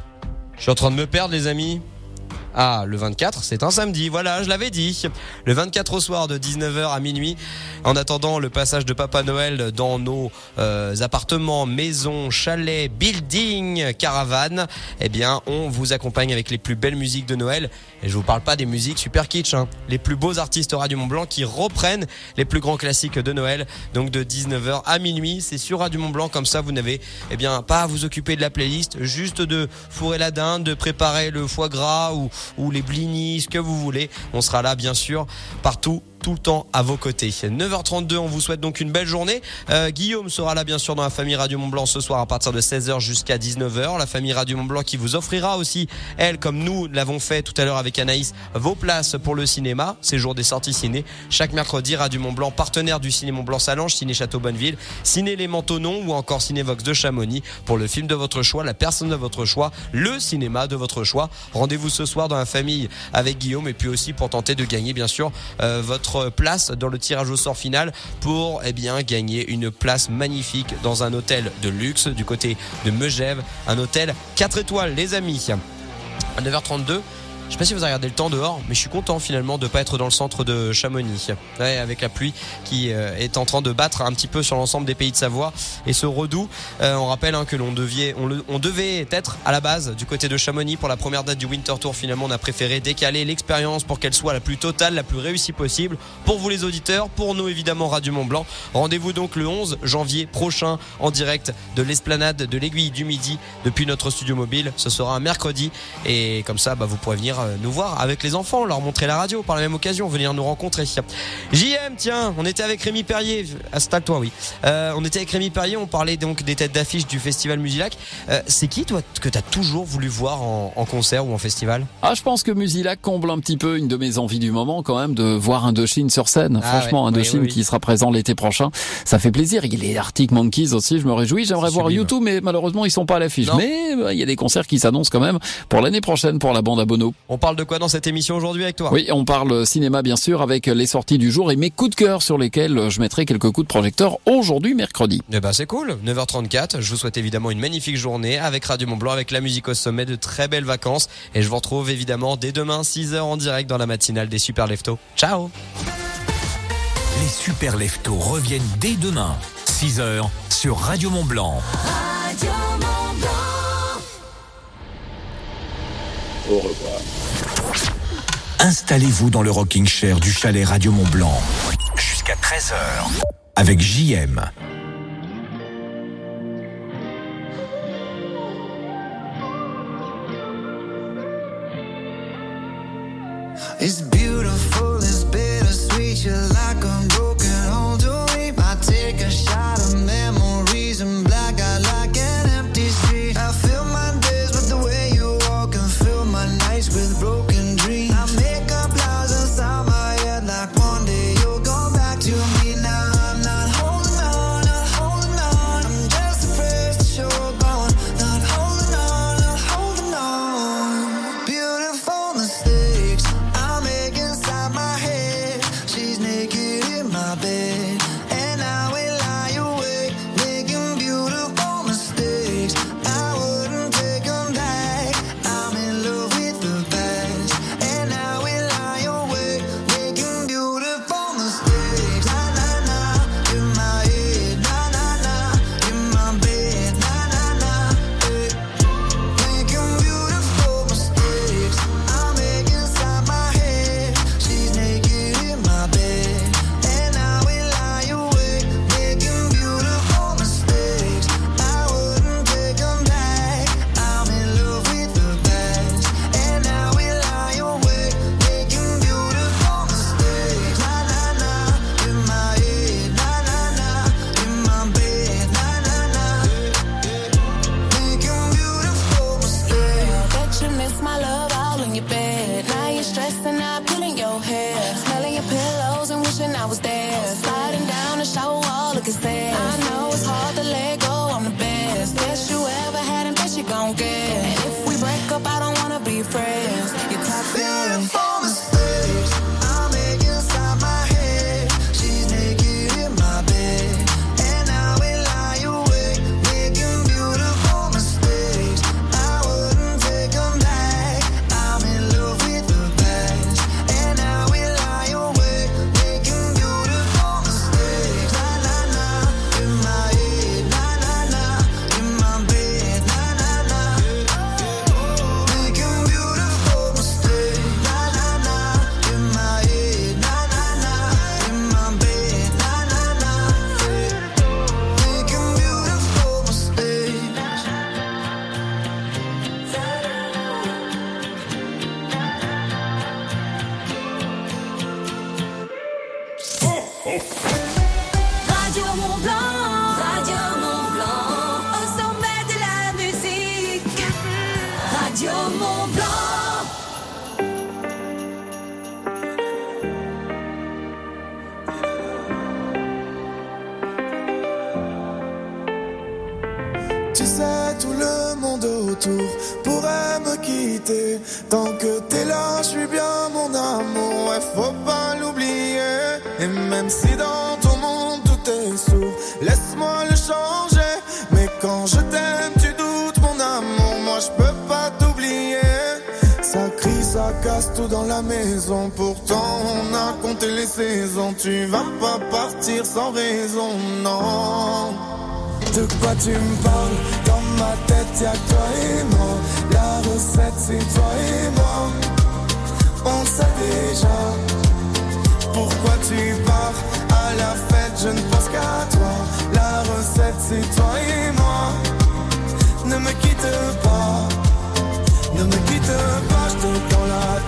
Je suis en train de me perdre, les amis. Ah, le vingt-quatre, c'est un samedi, voilà, je l'avais dit. Le vingt-quatre au soir de dix-neuf heures à minuit. En attendant le passage de Papa Noël dans nos euh, appartements, maisons, chalets, buildings, caravanes, eh bien, on vous accompagne avec les plus belles musiques de Noël. Et je vous parle pas des musiques super kitsch, hein. Les plus beaux artistes Radio Mont Blanc qui reprennent les plus grands classiques de Noël. Donc de dix-neuf heures à minuit, c'est sur Radio Mont Blanc. Comme ça, vous n'avez, eh bien, pas à vous occuper de la playlist, juste de fourrer la dinde, de préparer le foie gras ou ou les blinis, ce que vous voulez. On sera là, bien sûr, partout, tout le temps à vos côtés. neuf heures trente-deux, on vous souhaite donc une belle journée. Euh, Guillaume sera là, bien sûr, dans la famille Radio Mont Blanc ce soir à partir de seize heures jusqu'à dix-neuf heures. La famille Radio Mont Blanc qui vous offrira aussi, elle, comme nous l'avons fait tout à l'heure avec Anaïs, vos places pour le cinéma. C'est jour des sorties ciné. Chaque mercredi, Radio Mont Blanc, partenaire du Ciné Mont Blanc Salange, Ciné Château Bonneville, Ciné Les Mentonons ou encore Cinévox de Chamonix pour le film de votre choix, la personne de votre choix, le cinéma de votre choix. Rendez-vous ce soir dans la famille avec Guillaume et puis aussi pour tenter de gagner, bien sûr, euh, votre place dans le tirage au sort final pour eh bien gagner une place magnifique dans un hôtel de luxe du côté de Megève, un hôtel quatre étoiles, les amis. À neuf heures trente-deux, je sais pas si vous avez regardé le temps dehors, mais je suis content finalement de pas être dans le centre de Chamonix. Ouais, avec la pluie qui euh, est en train de battre un petit peu sur l'ensemble des pays de Savoie et ce redout. Euh, on rappelle hein, que l'on devait, on, le, on devait être à la base du côté de Chamonix pour la première date du Winter Tour. Finalement, on a préféré décaler l'expérience pour qu'elle soit la plus totale, la plus réussie possible pour vous les auditeurs, pour nous évidemment Radio Mont Blanc. Rendez-vous donc le onze janvier prochain en direct de l'esplanade de l'Aiguille du Midi depuis notre studio mobile. Ce sera un mercredi et comme ça, bah, vous pourrez venir euh, nous voir avec les enfants, leur montrer la radio par la même occasion, venir nous rencontrer. J M, tiens, on était avec Rémi Perrier. Installe-toi, oui. Euh, on était avec Rémi Perrier, on parlait donc des têtes d'affiche du festival Musilac. Euh, c'est qui, toi, que t'as toujours voulu voir en, en concert ou en festival? Ah, je pense que Musilac comble un petit peu une de mes envies du moment, quand même, de voir Indochine sur scène. Ah, Franchement, ouais, Indochine oui, oui, oui. qui sera présent l'été prochain. Ça fait plaisir. Il y a les Arctic Monkeys aussi, je me réjouis. J'aimerais C'est voir sublime. YouTube, mais malheureusement, ils sont pas à l'affiche. Non. Mais bah, il y a des concerts qui s'annoncent quand même pour l'année prochaine pour la bande à Bono. On parle de quoi dans cette émission aujourd'hui avec toi? Oui, on parle cinéma bien sûr avec les sorties du jour et mes coups de cœur sur lesquels je mettrai quelques coups de projecteur aujourd'hui mercredi. Eh ben c'est cool, neuf heures trente-quatre, je vous souhaite évidemment une magnifique journée avec Radio Mont-Blanc, avec la musique au sommet, de très belles vacances et je vous retrouve évidemment dès demain six heures en direct dans la matinale des Super Leftos. Ciao. Les Super Leftos reviennent dès demain, six heures sur Radio Mont-Blanc. Radio Mont-Blanc. Au revoir. Installez-vous dans le rocking chair du chalet Radio Mont-Blanc jusqu'à treize heures avec J M. It's beautiful, it's bittersweet. You're like a broken home to me. I take a shot of memories and black out like an empty street. I fill my days with the way you walk and fill my nights with broken dreams. I make up lies inside my head like one day you'll go back to me. Now I'm not holding on, not holding on. I'm just afraid that you're gone. Not holding on, not holding on. Beautiful mistakes I make inside my head. She's naked in my bed, and I will lie awake, making beautiful mistakes. I wouldn't take them back. I'm in love with the past, and I will lie awake, making beautiful mistakes. Na na na, in my head. Na na na, in my bed. Na na na, eh. Making beautiful mistakes I make inside my head. She's naked in my bed, and I will lie awake, making beautiful mistakes. I wouldn't take them back. I'm in love with the past, and I will lie awake, making beautiful mistakes. Na na na, in my head. Na na na, in my bed. Na na na, making beautiful mistakes. Bet you miss my love all in your bed. Now you're stressing out, pulling your hair, smelling your pillows and wishing I was there. Sliding down the shower wall, looking sad. I know it's hard to let go. I'm the best, best you ever had, and best you gon' get. And if we break up, I don't wanna be friends. You're toxic. Beautiful mistakes I make inside my head. She's naked in my bed, and I will lie awake, making beautiful mistakes. I wouldn't take them back. I'm in love with the past, and I will lie awake, making beautiful mistakes. Na na na, in my head. Na na na, in my bed. Na na na, making beautiful mistakes. Na na na, in my head. Na na na, in my bed. Na na na, making beautiful mistakes. Radio Mont-Blanc, Radio Mont-Blanc, au sommet de la musique. Radio Mont-Blanc. Tu sais, tout le monde autour pourrait me quitter. Tant que t'es là, je suis bien mon amour, ouais, faut pas l'oublier. Et même si dans ton monde tout est sourd, laisse-moi le changer. Mais quand je t'aime, tu doutes mon amour, moi je peux pas t'oublier. Ça crie, ça casse tout dans la maison, pourtant on a compté les saisons. Tu vas pas partir sans raison, non. De quoi tu me parles? Dans ma tête y'a que toi et moi. La recette c'est toi et moi. On sait déjà. Pourquoi tu pars? À la fête je ne pense qu'à toi. La recette c'est toi et moi. Ne me quitte pas. Ne me quitte pas, je te tends la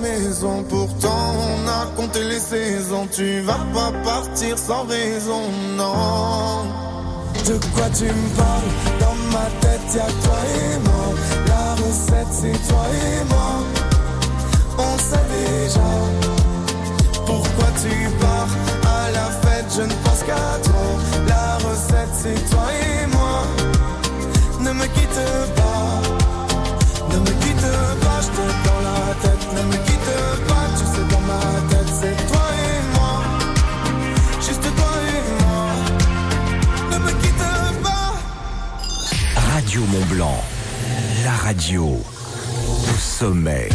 maison. Pourtant on a compté les saisons. Tu vas pas partir sans raison, non. De quoi tu me parles? Dans ma tête y'a toi et moi. La recette c'est toi et moi. On sait déjà pourquoi tu pars. À la fête je ne pense qu'à toi. La recette c'est toi et moi. Ne me quitte pas, ne me quitte pas, je te dans la tête. Ne me quitte pas, tu sais dans ma tête c'est toi et moi. Juste toi et moi. Ne me quitte pas. Radio Mont Blanc, la radio au sommet.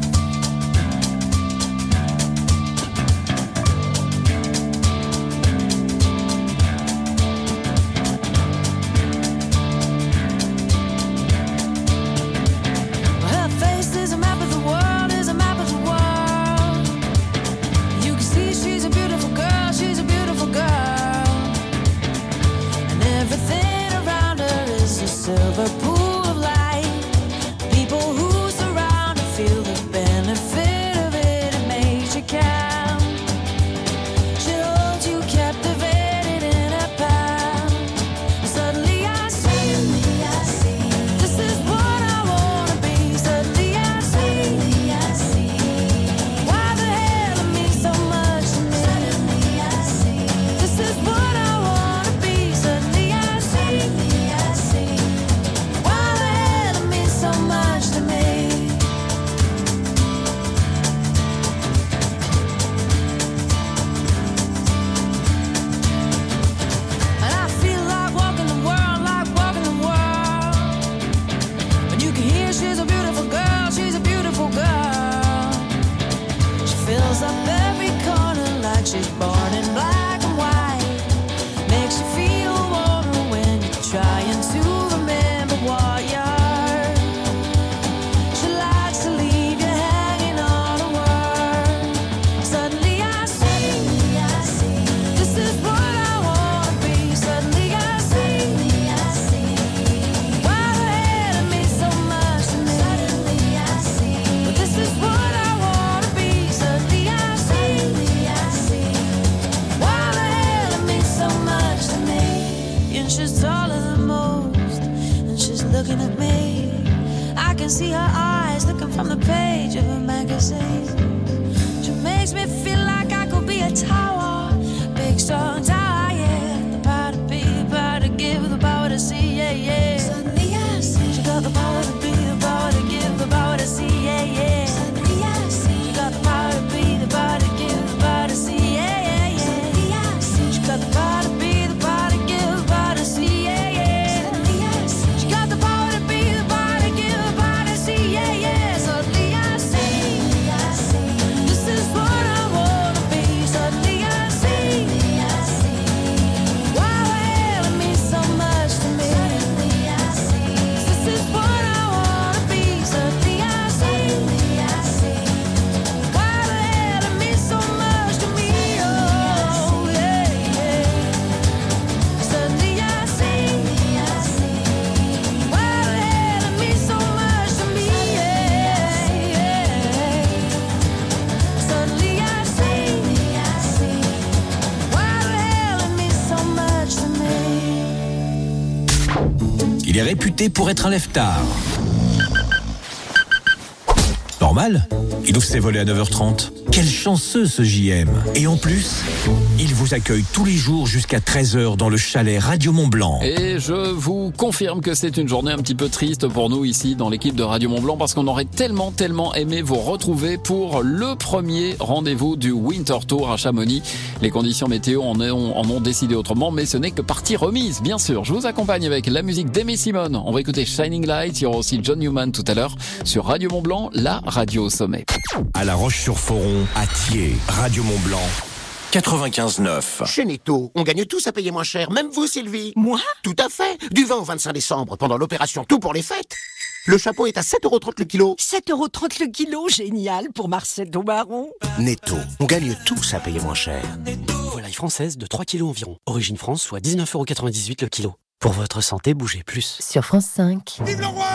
Silver pool of light. People who surround her feel the benefit of it. It makes you count. She holds you captivated in her palm. Suddenly I see, suddenly I see. This is what I wanna be. Suddenly I see, suddenly I see. Why the hell it means so much to me. Suddenly I see. This is what I wanna be. Suddenly I see, suddenly I see. So much to me. And I feel like walking the world, like walking the world. And you can hear she's a beautiful girl, she's a beautiful girl. She fills up every corner like she's born in black and white. Makes you feel warmer when you're trying to remember what you're. She's taller than most, and she's looking at me. I can see her eyes looking from the page of a magazine. She makes me feel like I could be a tower, big strong tower, yeah. The power to be, the power to give, the power to see, yeah, yeah. Suddenly I see. She got the power to be, the power to give, the power to see, yeah, yeah. Suddenly I see. She got the power to be, the power to give, the power to see, yeah, yeah, yeah. Suddenly I see. She got the power to be, the power to give, the power to see, yeah, yeah. Suddenly I see. She got the power to be, the power to give, the power to see, yeah, yeah. Suddenly I see. Suddenly I see. This is what I wanna be. Suddenly I see. Suddenly I see. Why the hell it means so much to me. Suddenly I see. This is what I wanna be. Suddenly I see. Suddenly I see. Why the hell it means so much to me. Oh yeah, yeah. Suddenly I see. Suddenly I see. Why the hell it means so much to me. Yeah, yeah. Suddenly I see. Suddenly I see. Why the hell it means so much to me. Il est réputé pour être un lève-tard. Normal, il ouvre ses volets à neuf heures trente. Quel chanceux ce J M. Et en plus, il vous accueille tous les jours jusqu'à treize heures dans le chalet Radio Mont Blanc. Et je vous confirme que c'est une journée un petit peu triste pour nous ici dans l'équipe de Radio Mont Blanc parce qu'on aurait tellement tellement aimé vous retrouver pour le premier rendez-vous du Winter Tour à Chamonix. Les conditions météo en ont, en ont décidé autrement, mais ce n'est que partie remise, bien sûr. Je vous accompagne avec la musique d'Aimé Simone. On va écouter Shining Light, il y aura aussi John Newman tout à l'heure sur Radio Mont Blanc, la radio au sommet. À La Roche-sur-Foron, à Thiers, Radio Mont Blanc. quatre-vingt-quinze neuf. Chez Netto, on gagne tous à payer moins cher, même vous, Sylvie. Moi? Tout à fait. Du vingt au vingt-cinq décembre, pendant l'opération Tout pour les fêtes. Le chapeau est à sept euros trente le kilo. sept euros trente le kilo, génial pour Marcel Domaron. Netto, on gagne tous à payer moins cher. Volaille française de trois kilos environ. Origine France, soit dix-neuf euros quatre-vingt-dix-huit le kilo. Pour votre santé, bougez plus. Sur France cinq. Vive le roi!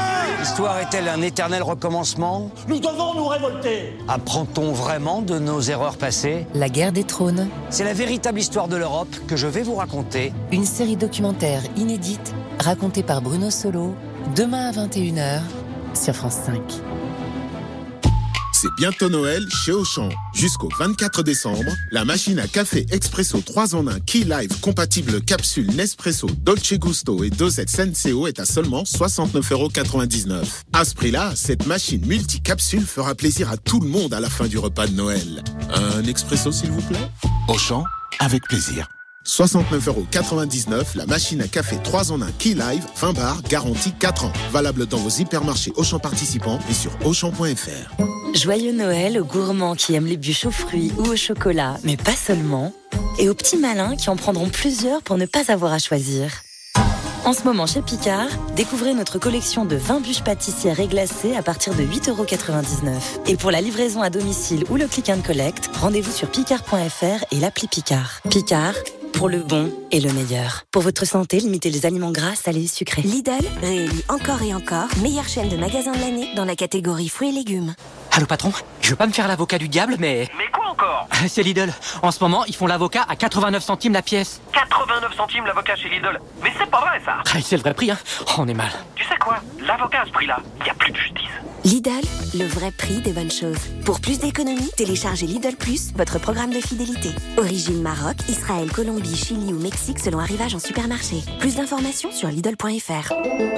L'histoire est-elle un éternel recommencement? Nous devons nous révolter. Apprend-on vraiment de nos erreurs passées? La guerre des trônes. C'est la véritable histoire de l'Europe que je vais vous raconter. Une série documentaire inédite racontée par Bruno Solo, demain à vingt et une heures sur France cinq. C'est bientôt Noël chez Auchan. Jusqu'au vingt-quatre décembre, la machine à café Expresso trois en un Key Live compatible capsule Nespresso, Dolce Gusto et dosette Senseo est à seulement soixante-neuf euros quatre-vingt-dix-neuf. À ce prix-là, cette machine multi-capsule fera plaisir à tout le monde à la fin du repas de Noël. Un expresso s'il vous plaît? Auchan, avec plaisir. soixante-neuf euros quatre-vingt-dix-neuf, la machine à café trois en un Key Live, vingt bars, garantie quatre ans. Valable dans vos hypermarchés Auchan participants et sur auchan point f r. Joyeux Noël aux gourmands qui aiment les bûches aux fruits ou au chocolat, mais pas seulement. Et aux petits malins qui en prendront plusieurs pour ne pas avoir à choisir. En ce moment chez Picard, découvrez notre collection de vingt bûches pâtissières et glacées à partir de huit euros quatre-vingt-dix-neuf. Et pour la livraison à domicile ou le click and collect, rendez-vous sur picard point f r et l'appli Picard. Picard, pour le bon et le meilleur. Pour votre santé, limitez les aliments gras, salés, sucrés. Lidl réélu encore et encore meilleure chaîne de magasins de l'année dans la catégorie fruits et légumes. Allô patron, je veux pas me faire l'avocat du diable, mais... Mais quoi encore? C'est Lidl. En ce moment, ils font l'avocat à quatre-vingt-neuf centimes la pièce. quatre-vingt-neuf centimes l'avocat chez Lidl. Mais c'est pas vrai ça. Ah, c'est le vrai prix, hein. Oh, on est mal. Tu sais quoi? L'avocat à ce prix-là, il y a plus de justice. Lidl, le vrai prix des bonnes choses. Pour plus d'économies, téléchargez Lidl Plus, votre programme de fidélité. Origine Maroc, Israël, Colombie, Chili ou Mexique selon arrivage en supermarché. Plus d'informations sur Lidl point f r.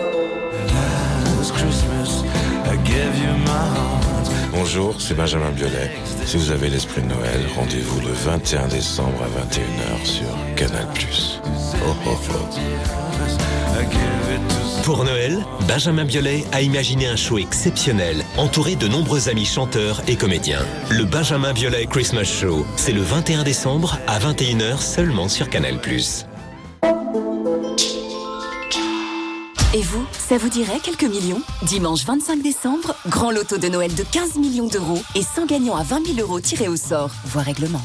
Bonjour, c'est Benjamin Biolay. Si vous avez l'esprit de Noël, rendez-vous le vingt et un décembre à vingt et une heures sur Canal plus. Oh, oh, oh. Pour Noël, Benjamin Biolay a imaginé un show exceptionnel, entouré de nombreux amis chanteurs et comédiens. Le Benjamin Biolay Christmas Show, c'est le vingt et un décembre à vingt et une heures seulement sur Canal plus. Et vous, ça vous dirait quelques millions? Dimanche vingt-cinq décembre, grand loto de Noël de quinze millions d'euros et cent gagnants à vingt mille euros tirés au sort. Voir règlement.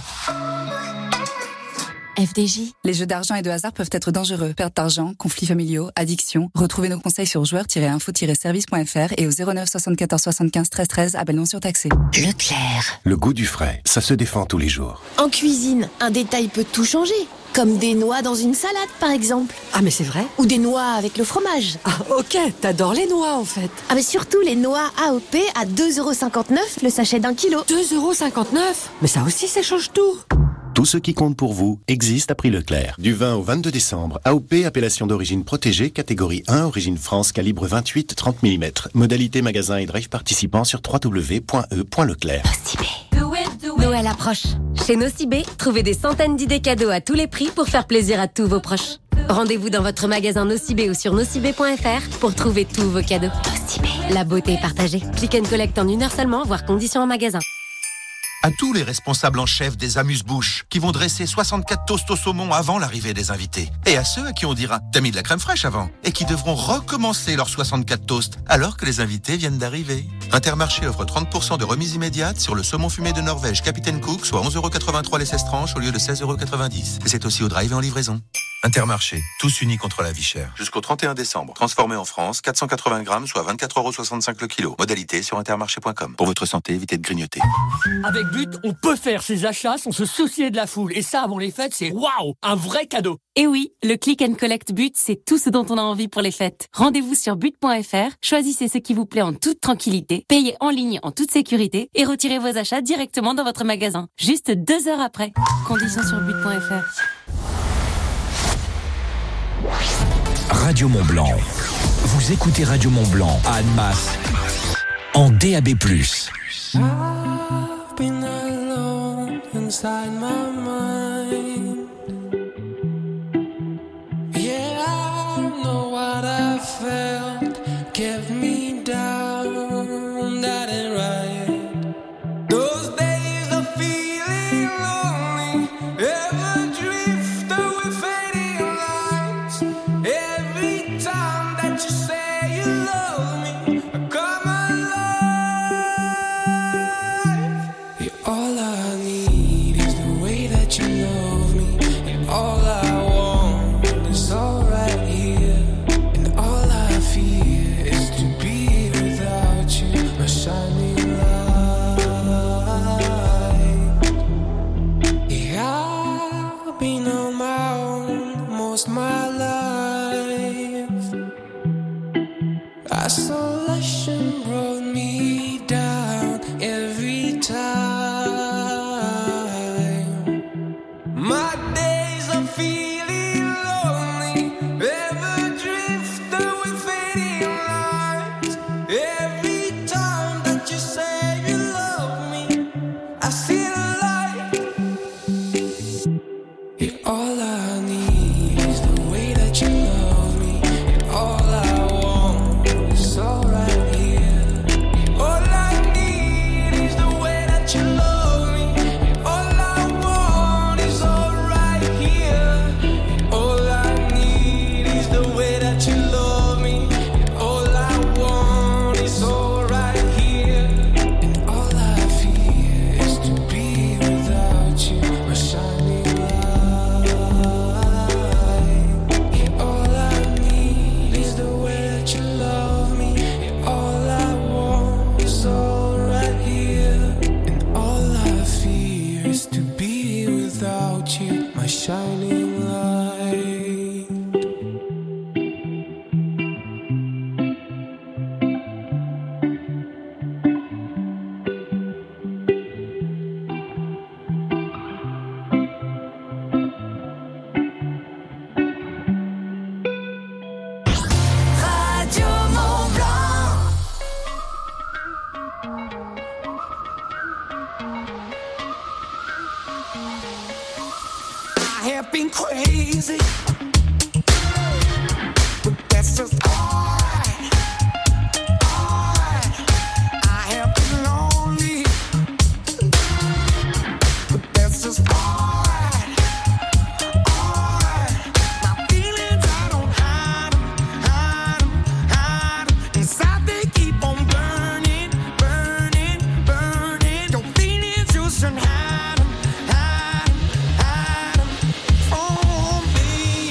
F D J. Les jeux d'argent et de hasard peuvent être dangereux. Perte d'argent, conflits familiaux, addiction. Retrouvez nos conseils sur joueurs tiret info tiret service point f r et au zéro neuf soixante-quatorze soixante-quinze treize treize, appel non surtaxé. Leclerc. Le goût du frais, ça se défend tous les jours. En cuisine, un détail peut tout changer. Comme des noix dans une salade, par exemple. Ah, mais c'est vrai? Ou des noix avec le fromage. Ah, ok, t'adores les noix, en fait. Ah, mais surtout les noix A O P à deux euros cinquante-neuf le sachet d'un kilo. deux euros cinquante-neuf? Mais ça aussi, ça change tout. Tout ce qui compte pour vous existe à prix Leclerc. Du vingt au vingt-deux décembre, A O P, appellation d'origine protégée, catégorie un, origine France, calibre vingt-huit trente millimètres. Modalité magasin et drive participant sur w w w point e point leclerc. Noël approche. Chez Nocibé, trouvez des centaines d'idées cadeaux à tous les prix pour faire plaisir à tous vos proches. Rendez-vous dans votre magasin Nocibé ou sur nocibé point f r pour trouver tous vos cadeaux. Nocibé. La beauté est partagée. Click and collect en une heure seulement, voire conditions en magasin. À tous les responsables en chef des amuse-bouches qui vont dresser soixante-quatre toasts au saumon avant l'arrivée des invités. Et à ceux à qui on dira « t'as mis de la crème fraîche avant » et qui devront recommencer leurs soixante-quatre toasts alors que les invités viennent d'arriver. Intermarché offre trente pour cent de remise immédiate sur le saumon fumé de Norvège Capitaine Cook, soit onze euros quatre-vingt-trois les seize tranches au lieu de seize euros quatre-vingt-dix. Et c'est aussi au drive et en livraison. Intermarché, tous unis contre la vie chère. Jusqu'au trente et un décembre. Transformé en France, quatre cent quatre-vingts grammes, soit vingt-quatre euros soixante-cinq le kilo. Modalité sur intermarché point com. Pour votre santé, évitez de grignoter. Avec But, on peut faire ses achats sans se soucier de la foule. Et ça, avant les fêtes, c'est waouh, un vrai cadeau. Et oui, le click and collect But, c'est tout ce dont on a envie pour les fêtes. Rendez-vous sur but point f r, choisissez ce qui vous plaît en toute tranquillité, payez en ligne en toute sécurité et retirez vos achats directement dans votre magasin. Juste deux heures après. Conditions sur but point f r. Radio Mont-Blanc. Vous écoutez Radio Mont-Blanc à Annemasse en D A B plus. I've been alone inside my mind. Yeah, I know what I felt kept me down, that ain't right. Those days of feeling lonely, ever drift away fading lights. Every time that you say you love me, I come alive. Yeah, all I need is the way that you love me. been on my own most of my life. Isolation brought me down every time. My days are feeling lonely, ever drift away fading lights. Every time that you say you love me, I see the light. And all I need is the way that you love me, and all I want is all right here. All I need is the way that you love me, and all I want is all right here. All I need is the way that you love me, and all I want is all right here. And all I fear is to be without you, my shining light. And all I need is the way that you love me, and all I want is all right here. And all I fear is to be without you, my shining light. Radio Mont Blanc. I have been crazy, but that's just alright. Alright. I have been lonely, but that's just alright. Alright. My feelings, I don't hide 'em, hide 'em, hide 'em. Inside they keep on burning, burning, burning. Your feelings, you should hide 'em, hide 'em, hide 'em from me.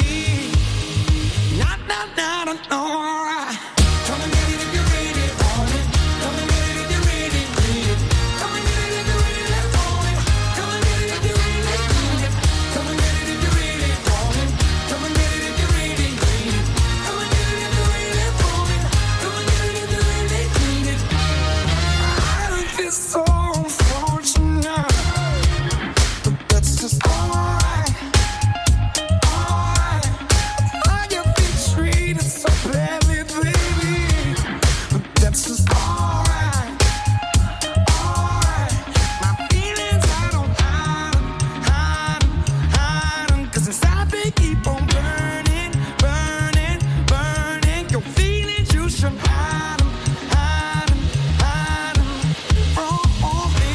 Not, not, not, no. Come and get it if you really want it. Come and get it if you really need it. Come and get it if you really want it. Come and get it if you really need it. Come and get it if you really want it. Come and get it if you really need it. Come and get it if you really want it. Come and get it if you really need it. I feel so unfortunate, but that's just alright. Alright. I have been treated so badly, baby, but that's just alright. Alright. My feelings, I don't hide 'em, hide 'em, hide 'em. 'Cause inside they keep on burning, burning, burning. Your feelings, you should hide 'em, hide 'em, hide 'em from me.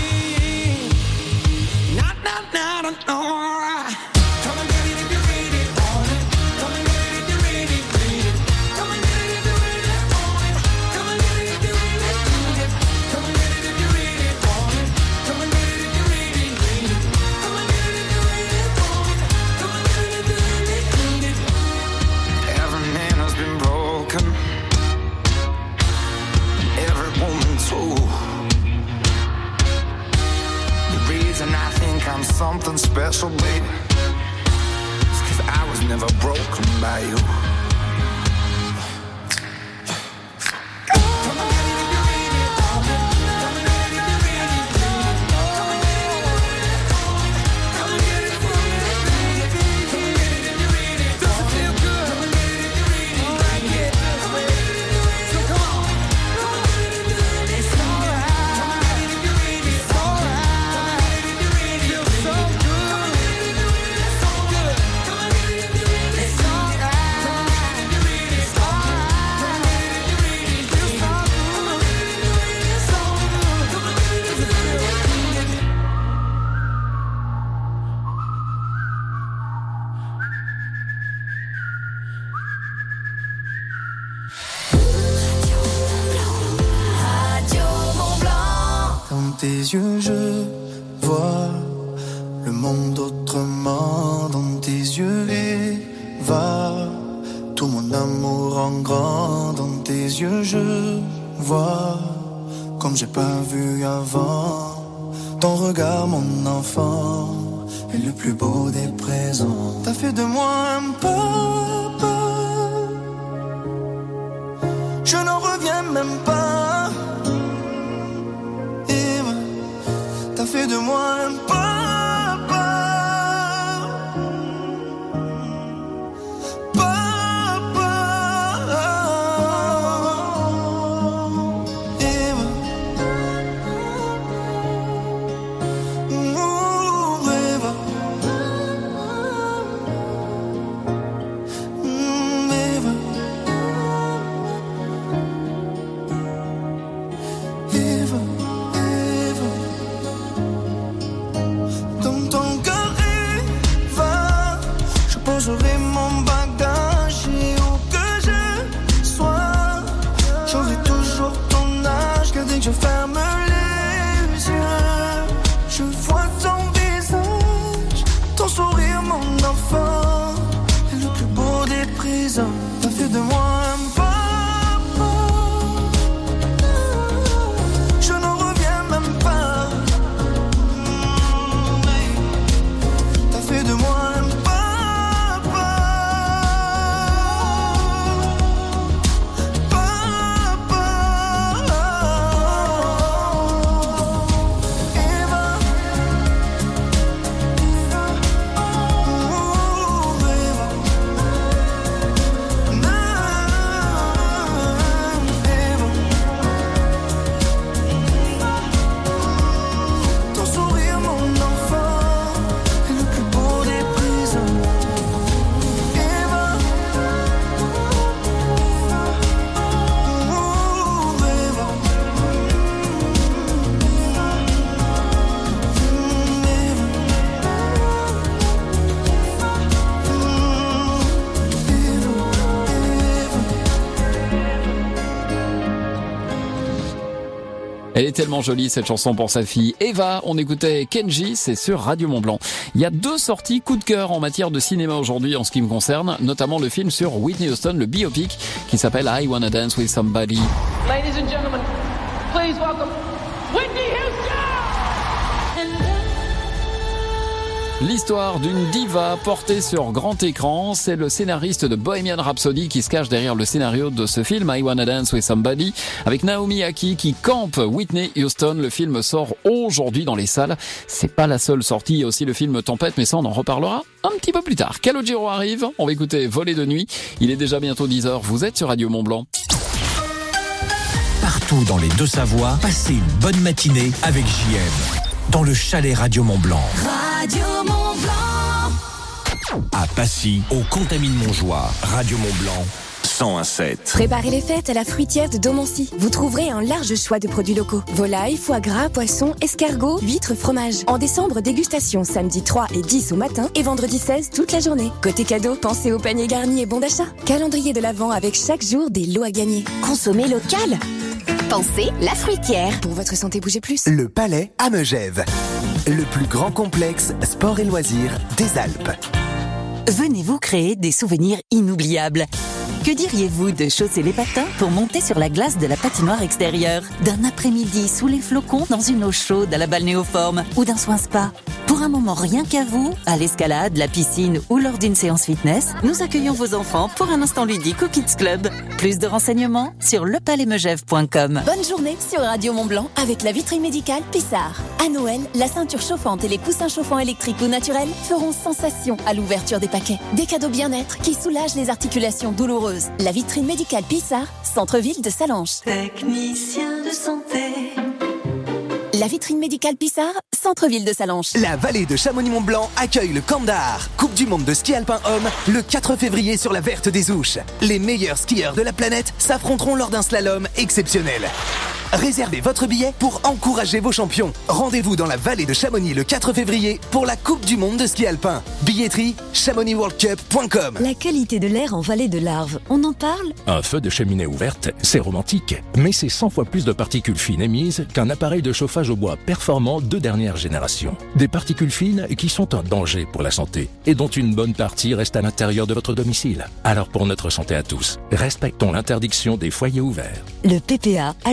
Not, not, not, no. Come and get it if you really want it. Come and get it if you really need it. Come and get it if you really want it. Come and get it if you really need it. Come and get it if you really want it. Come and get it if you really need it. Come and get it if you really want it. Come and get it if you really need it. Every man has been broken, every woman too. The reason I think I'm something special, baby, is 'cause I was never broken by you. Radio Mont Blanc. Dans tes yeux, je vois le monde autrement. Dans tes yeux, Eva, tout mon amour en grand. Dans tes yeux, je vois comme j'ai pas vu avant. Ton regard, mon enfant, est le plus beau des présents. T'as fait de moi un papa. Je n'en reviens même pas. Eve, t'as fait de moi un papa. J'aurai mon bagage et où que je sois, j'aurai toujours ton âge, car dès que je ferme les yeux, je vois ton visage, ton sourire, mon enfant, et le plus beau des présents. T'as fait de moi un papa. Je n'en reviens même pas. T'as fait de moi un papa. Elle est tellement jolie cette chanson pour sa fille Eva. On écoutait Kenji, c'est sur Radio Mont-Blanc. Il y a deux sorties coup de cœur en matière de cinéma aujourd'hui en ce qui me concerne, notamment le film sur Whitney Houston, le biopic qui s'appelle I Wanna Dance With Somebody. Ladies and gentlemen, please welcome Whitney Houston. L'histoire d'une diva portée sur grand écran, c'est le scénariste de Bohemian Rhapsody qui se cache derrière le scénario de ce film I Wanna Dance With Somebody, avec Naomi Aki qui campe Whitney Houston. Le film sort aujourd'hui dans les salles. C'est pas la seule sortie, il y a aussi le film Tempête, mais ça on en reparlera un petit peu plus tard. Calogero arrive, on va écouter Voler de nuit. Il est déjà bientôt dix heures, vous êtes sur Radio Mont-Blanc. Partout dans les Deux-Savoies, passez une bonne matinée avec J M. Dans le chalet Radio Mont-Blanc. Radio Mont-Blanc. À Passy, au Contamine-Montjoie, Radio Mont-Blanc, cent un virgule sept. Préparez les fêtes à la fruitière de Domancy. Vous trouverez un large choix de produits locaux. Volailles, foie gras, poissons, escargots, huîtres, fromage. En décembre, dégustation samedi trois et dix au matin et vendredi seize toute la journée. Côté cadeau, pensez au panier garni et bon d'achat. Calendrier de l'Avent avec chaque jour des lots à gagner. Consommez local. Pensez la fruitière. Pour votre santé, bougez plus. Le Palais à Megève. Le plus grand complexe sport et loisirs des Alpes. Venez vous créer des souvenirs inoubliables. Que diriez-vous de chausser les patins pour monter sur la glace de la patinoire extérieure, d'un après-midi sous les flocons dans une eau chaude à la balnéoforme ou d'un soin spa? Pour un moment rien qu'à vous, à l'escalade, la piscine ou lors d'une séance fitness, nous accueillons vos enfants pour un instant ludique au Kids Club. Plus de renseignements sur le palais megève point com. Bonne journée sur Radio Mont-Blanc avec la vitrine médicale Pissard. À Noël, la ceinture chauffante et les coussins chauffants électriques ou naturels feront sensation à l'ouverture des paquets. Des cadeaux bien-être qui soulagent les articulations douloureuses. La vitrine médicale Pissard, centre-ville de Sallanches. Technicien de santé. La vitrine médicale Pissard, centre-ville de Sallanches. La vallée de Chamonix-Mont-Blanc accueille le Camp d'Art. Coupe du monde de ski alpin homme, le quatre février sur la Verte des Ouches. Les meilleurs skieurs de la planète s'affronteront lors d'un slalom exceptionnel. Réservez votre billet pour encourager vos champions. Rendez-vous dans la vallée de Chamonix le quatre février pour la Coupe du monde de ski alpin. Billetterie chamonix world cup point com. La qualité de l'air en vallée de l'Arve, on en parle? Un feu de cheminée ouverte, c'est romantique, mais c'est cent fois plus de particules fines émises qu'un appareil de chauffage au bois performant de dernière génération. Des particules fines qui sont un danger pour la santé et dont une bonne partie reste à l'intérieur de votre domicile. Alors pour notre santé à tous, respectons l'interdiction des foyers ouverts. Le P P A, agir en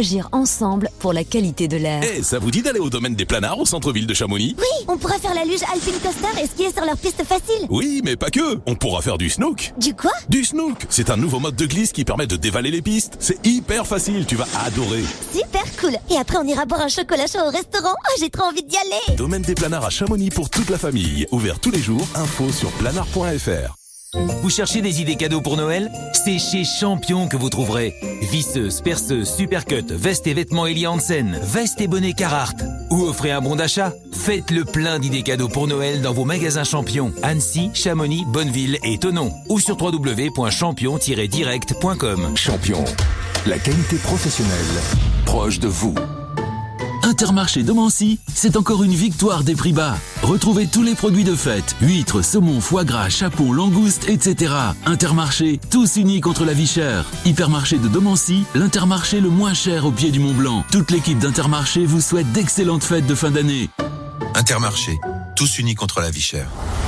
ensemble pour la qualité de l'air. Eh, ça vous dit d'aller au domaine des Planards au centre-ville de Chamonix? Oui, on pourra faire la luge Alpine Coaster et skier sur leur piste facile. Oui, mais pas que. On pourra faire du snook. Du quoi? Du snook. C'est un nouveau mode de glisse qui permet de dévaler les pistes. C'est hyper facile, tu vas adorer. Super cool. Et après, on ira boire un chocolat chaud au restaurant. Oh, j'ai trop envie d'y aller. Domaine des Planards à Chamonix pour toute la famille. Ouvert tous les jours. Info sur planard point f r. Vous cherchez des idées cadeaux pour Noël? C'est chez Champion que vous trouverez. Visseuse, perceuse, supercut, vestes et vêtements Eli Hansen, vestes et bonnets Carhartt. Ou offrez un bon d'achat. Faites le plein d'idées cadeaux pour Noël dans vos magasins Champion. Annecy, Chamonix, Bonneville et Thonon. Ou sur w w w point champion tiret direct point com. Champion, la qualité professionnelle proche de vous. Intermarché de Mancy, c'est encore une victoire des prix bas. Retrouvez tous les produits de fête, huîtres, saumon, foie gras, chapon, langoustes, et cetera. Intermarché, tous unis contre la vie chère. Hypermarché de Domancy, l'Intermarché le moins cher au pied du Mont Blanc. Toute l'équipe d'Intermarché vous souhaite d'excellentes fêtes de fin d'année. Intermarché, tous unis contre la vie chère.